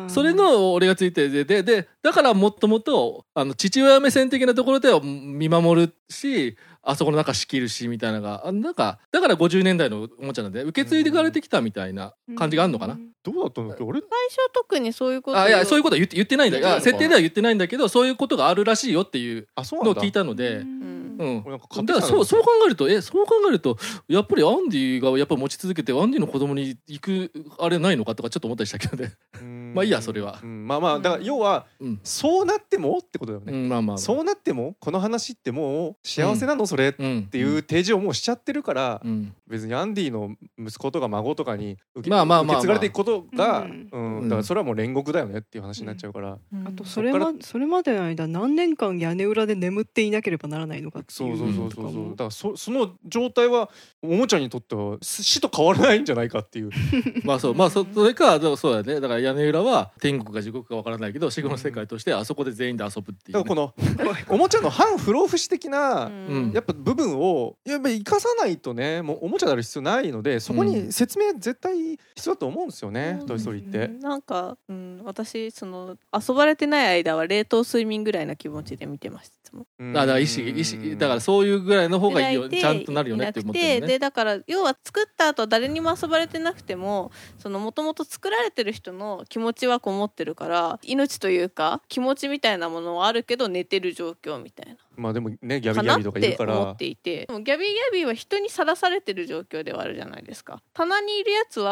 それの俺がついてでででだからもっともっとあの父親目線的なところでは見守るし、あそこの中仕切るしみたいなのがなんかだからごじゅうねんだいのおもちゃなんで受け継いでかれてきたみたいな感じがあるのかな、うん、 どうだったんだっけ俺最初特にそういうことあいやそういうことは言って、言ってないんだが設定では言ってないんだけどそういうことがあるらしいよっていうのを聞いたので、うんうん、だからそう、そう考えるとえそう考えるとやっぱりアンディがやっぱ持ち続けてアンディの子供に行くあれないのかとかちょっと思ったりしたけどねまあいいやそれは、 うん、まあまあだから要は、うん、そうなってもってことだよね、 うんまあまあまあ、 そうなってもこの話ってもう幸せなの、うん、それっていう提示をもうしちゃってるから、うん、別にアンディの息子とか孫とかに受け、まあまあまあまあ、受け継がれていくことが、うんうん、だからそれはもう煉獄だよねっていう話になっちゃうから、 うん、あとそれまそれまでの間何年間屋根裏で眠っていなければならないのかっていうそうそうそうそうそうだから そ, その状態はおもちゃにとっては死と変わらないんじゃないかっていうまあそうまあ そ, それかそうだね。だから屋根裏は天国か地獄かわからないけど死後の世界としてあそこで全員で遊ぶっていう、ね、 だからこのおもちゃの反不老不死的なやっぱ部分をやっぱり生かさないとねもうおもちゃである必要ないのでそこに説明絶対必要だと思うんですよね、うん、トイ・ストーリーって、 うん、なんか、うん、私その遊ばれてない間は冷凍睡眠ぐらいな気持ちで見てました。 あだから意識意識だからそういうぐらいの方がいいよちゃんとなるよねって思ってるね。 でだから要は作った後誰にも遊ばれてなくてもその元々作られてる人の気持ちはこもってるから命というか気持ちみたいなものはあるけど寝てる状況みたいな。 まあでもねギャビーギャビーとかいるからかなって思っていて、でもギャビーギャビーは人にさらされてる状況ではあるじゃないですか。棚にいるやつは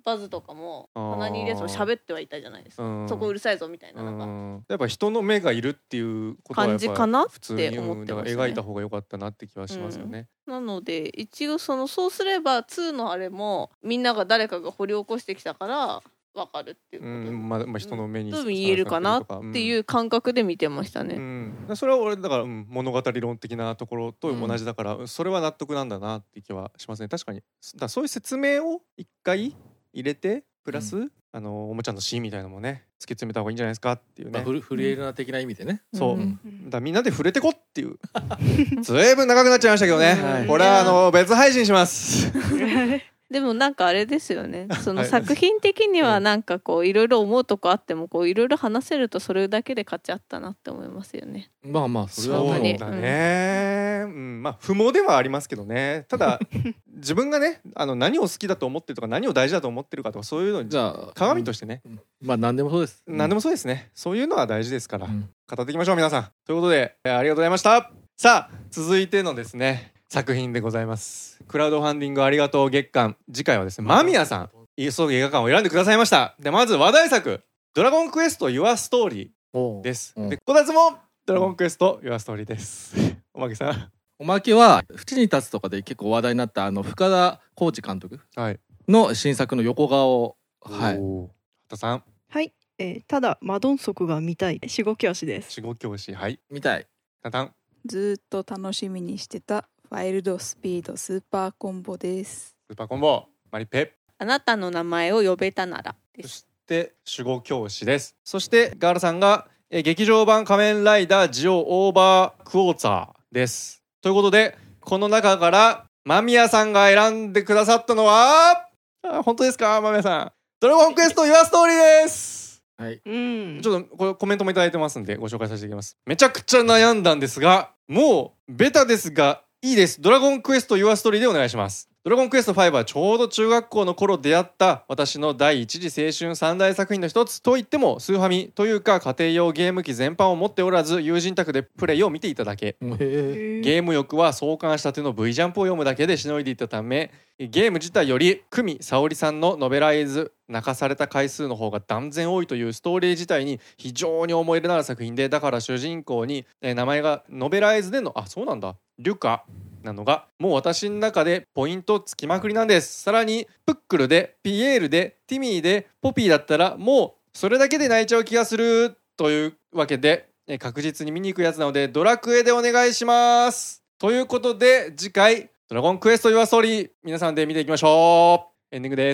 バズとかも鼻に入れずも喋ってはいたじゃないですか、うん、そこうるさいぞみたいなのが、うん、 やっぱ人の目がいるっていうことはやっぱ感じかなって普通に思ってますね、 描いた方が良かったなって気はしますよね、 うん、なので一応そのそうすればツーのあれもみんなが誰かが掘り起こしてきたから分かるっていうこと、 うんまあ、まあ人の目にどう見えるかなっていう感覚で見てましたね、 うんうん、それは俺だから、うん、物語論的なところと同じだから、うん、それは納得なんだなって気はしますね。確かにだそういう説明を一回入れてプラス、うん、あのおもちゃのシーンみたいなのもね突き詰めた方がいいんじゃないですかっていうね、 まあ、フリエルナ的な意味でね、 うん、そう、うん、だみんなで触れてこっていうずいぶん長くなっちゃいましたけどね、はい、これはあの別配信しますでもなんかあれですよね、その作品的にはなんかこういろいろ思うとこあってもこういろいろ話せるとそれだけで勝ち合ったなって思いますよね。 まあまあそれはそうだね、うんうん、まあ不毛ではありますけどね。ただ自分がねあの何を好きだと思ってるとか何を大事だと思ってるかとかそういうのにじゃあ鏡としてね、 うん、まあ何でもそうです、 何でもそうですね、そういうのは大事ですから、うん、語っていきましょう皆さんということで、えー、ありがとうございました。さあ続いてのですね作品でございます。クラウドファンディングありがとう月間、次回はですね間宮さん急ぐ映画館を選んでくださいました。でまず話題作ドラゴンクエスト Your Story です。でこたつもドラゴンクエスト Your Story ですおまけさん。 おまけは縁に立つとかで結構話題になったあの深田浩二監督の新作の横顔、はい、 畑さん。 はい、えー、ただマドンソクが見たい守護教師です。 守護教師、はい、 見たい。 タタン。 ずっと楽しみにしてたワイルドスピードスーパーコンボです。 スーパーコンボ。マリペ。 あなたの名前を呼べたならです。 そして守護教師です。そしてガールさんがえ劇場版仮面ライダージオオーバークォーツァーです。ということでこの中から間宮さんが選んでくださったのはあ本当ですか間宮さん。ドラゴンクエスト Your Story です。はい、うん、ちょっとこれコメントもいただいてますんでご紹介させていただきます。めちゃくちゃ悩んだんですがもうベタですがいいです。ドラゴンクエスト Your Story でお願いします。ドラゴンクエストファイブはちょうど中学校の頃出会った私の第一次青春三大作品の一つと言ってもスーファミというか家庭用ゲーム機全般を持っておらず友人宅でプレイを見ていただけ。ゲーム欲は創刊したての V ジャンプを読むだけでしのいでいたためゲーム自体より久美沙織さんのノベライズ泣かされた回数の方が断然多いというストーリー自体に非常に思い入れのある作品で、だから主人公にえ名前がノベライズでのあそうなんだリュカなのがもう私の中でポイントつきまくりなんです。さらにプックルでピエールでティミーでポピーだったらもうそれだけで泣いちゃう気がするというわけで確実に見に行くやつなのでドラクエでお願いします。ということで次回ドラゴンクエスト Your Story 皆さんで見ていきましょう。エンディングです。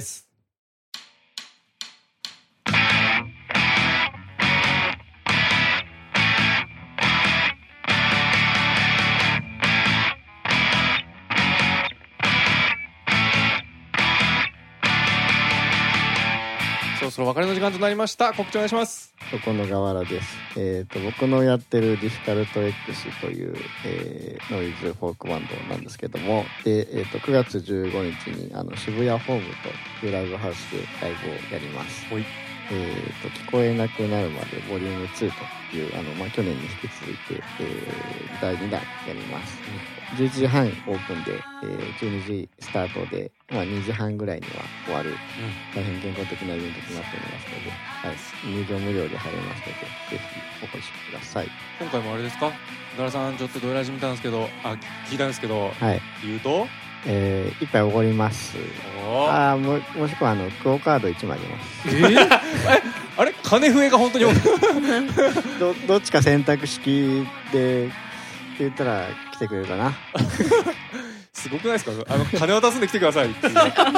そろそろ別れの時間となりました。告知お願いします。 そこの河原です。えっ、ー、と僕のやってるディフィカルト X という、えー、ノイズフォークバンドなんですけども、で、えー、とくがつじゅうごにちにあの渋谷ホームとフラグハウスでライブをやります。えー、と聞こえなくなるまでボリュームツーというあの、まあ、去年に引き続いて、えー、だいにだんやります。じゅういちじはんオープンで、えー、じゅうにじスタートで、まあ、にじはんぐらいには終わる、うん、大変健康的なイベントとなっておりますので、はい、入場無料で入れますのでぜひお越しください。 今回もあれですか、ガラさんちょっとドラジ見たんですけどあ聞いたんですけど、はい、言うとえー、いっぱいおごります。あももしくはあのクオカードいちまいあげます。 えー、あれ金増えが本当にど, どっちか選択式でって言ったら来てくれるかなすごくないですか、あの金渡すんで来てくださいっていう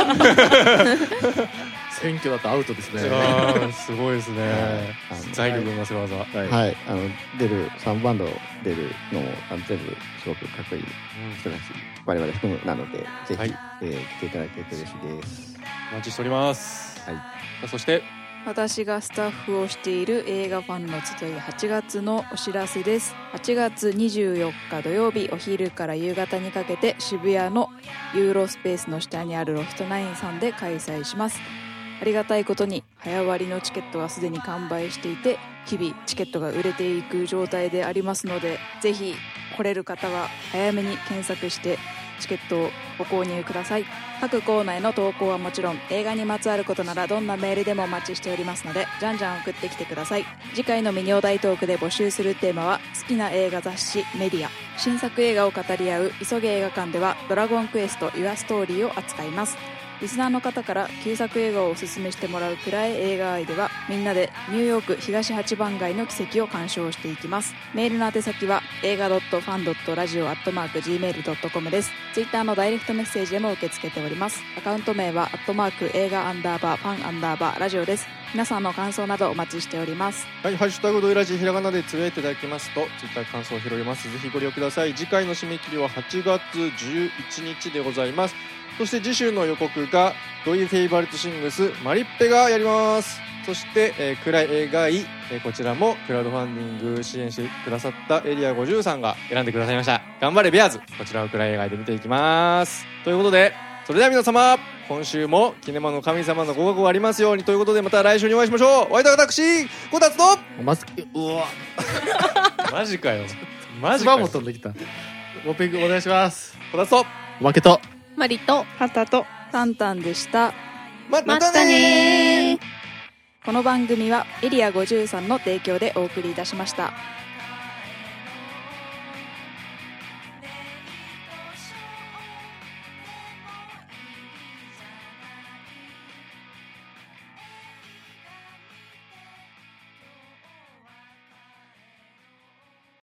選挙だとアウトですね。 あすごいですね、はい、財力のせ技、はい、 はい、あの出るさんバンド出るのも全部すごくかっこいい人たち、うん、我々含むなのでぜひ、はい、えー、来ていただけると嬉しいです。 お待ちしております、はい、そして私がスタッフをしている映画ファンの集いはちがつのお知らせです。はちがつにじゅうよっか土曜日お昼から夕方にかけて渋谷のユーロスペースの下にあるロフトナインさんで開催します。ありがたいことに早割のチケットはすでに完売していて日々チケットが売れていく状態でありますので、ぜひ来れる方は早めに検索してチケットをご購入ください。各コーナーへの投稿はもちろん、映画にまつわることならどんなメールでもお待ちしておりますので、じゃんじゃん送ってきてください。次回のミニオ大トークで募集するテーマは、好きな映画雑誌メディア。新作映画を語り合う急げ映画館では、ドラゴンクエストユアストーリーを扱います。リスナーの方から旧作映画をおすすめしてもらうくらい映画愛では、みんなでニューヨーク東八番街の奇跡を鑑賞していきます。メールの宛先は映画 .fan.radio アットマーク ジーメールドットコム です。ツイッターのダイレクトメッセージでも受け付けております。アカウント名はアットマーク映画アンダーバーファンアンダーバーラジオです。皆さんの感想などお待ちしております。 はい、ハッシュタグドイラジひらがなでつぶやいていただきますとツイッター感想を広げます。ぜひご利用ください。次回の締め切りははちがつじゅういちにちでございます。そして次週の予告がドイフェイバリットシングスマリッペがやります。そして、えー、暗い映画愛、えー、こちらもクラウドファンディング支援してくださったエリアごじゅうさんが選んでくださいました。頑張れベアーズ、こちらを暗い映画愛で見ていきますということで、それでは皆様、今週もキネマの神様のご加護ありますようにということで、また来週にお会いしましょう。お相手は私こたつとおますうわマジかよマジつばかよも飛んできた。ごペグお願いします。 こたつとおまけとマリとハタとタンタンでした。 ままたねー。 この番組はエリアごじゅうさんの提供でお送りいたしました。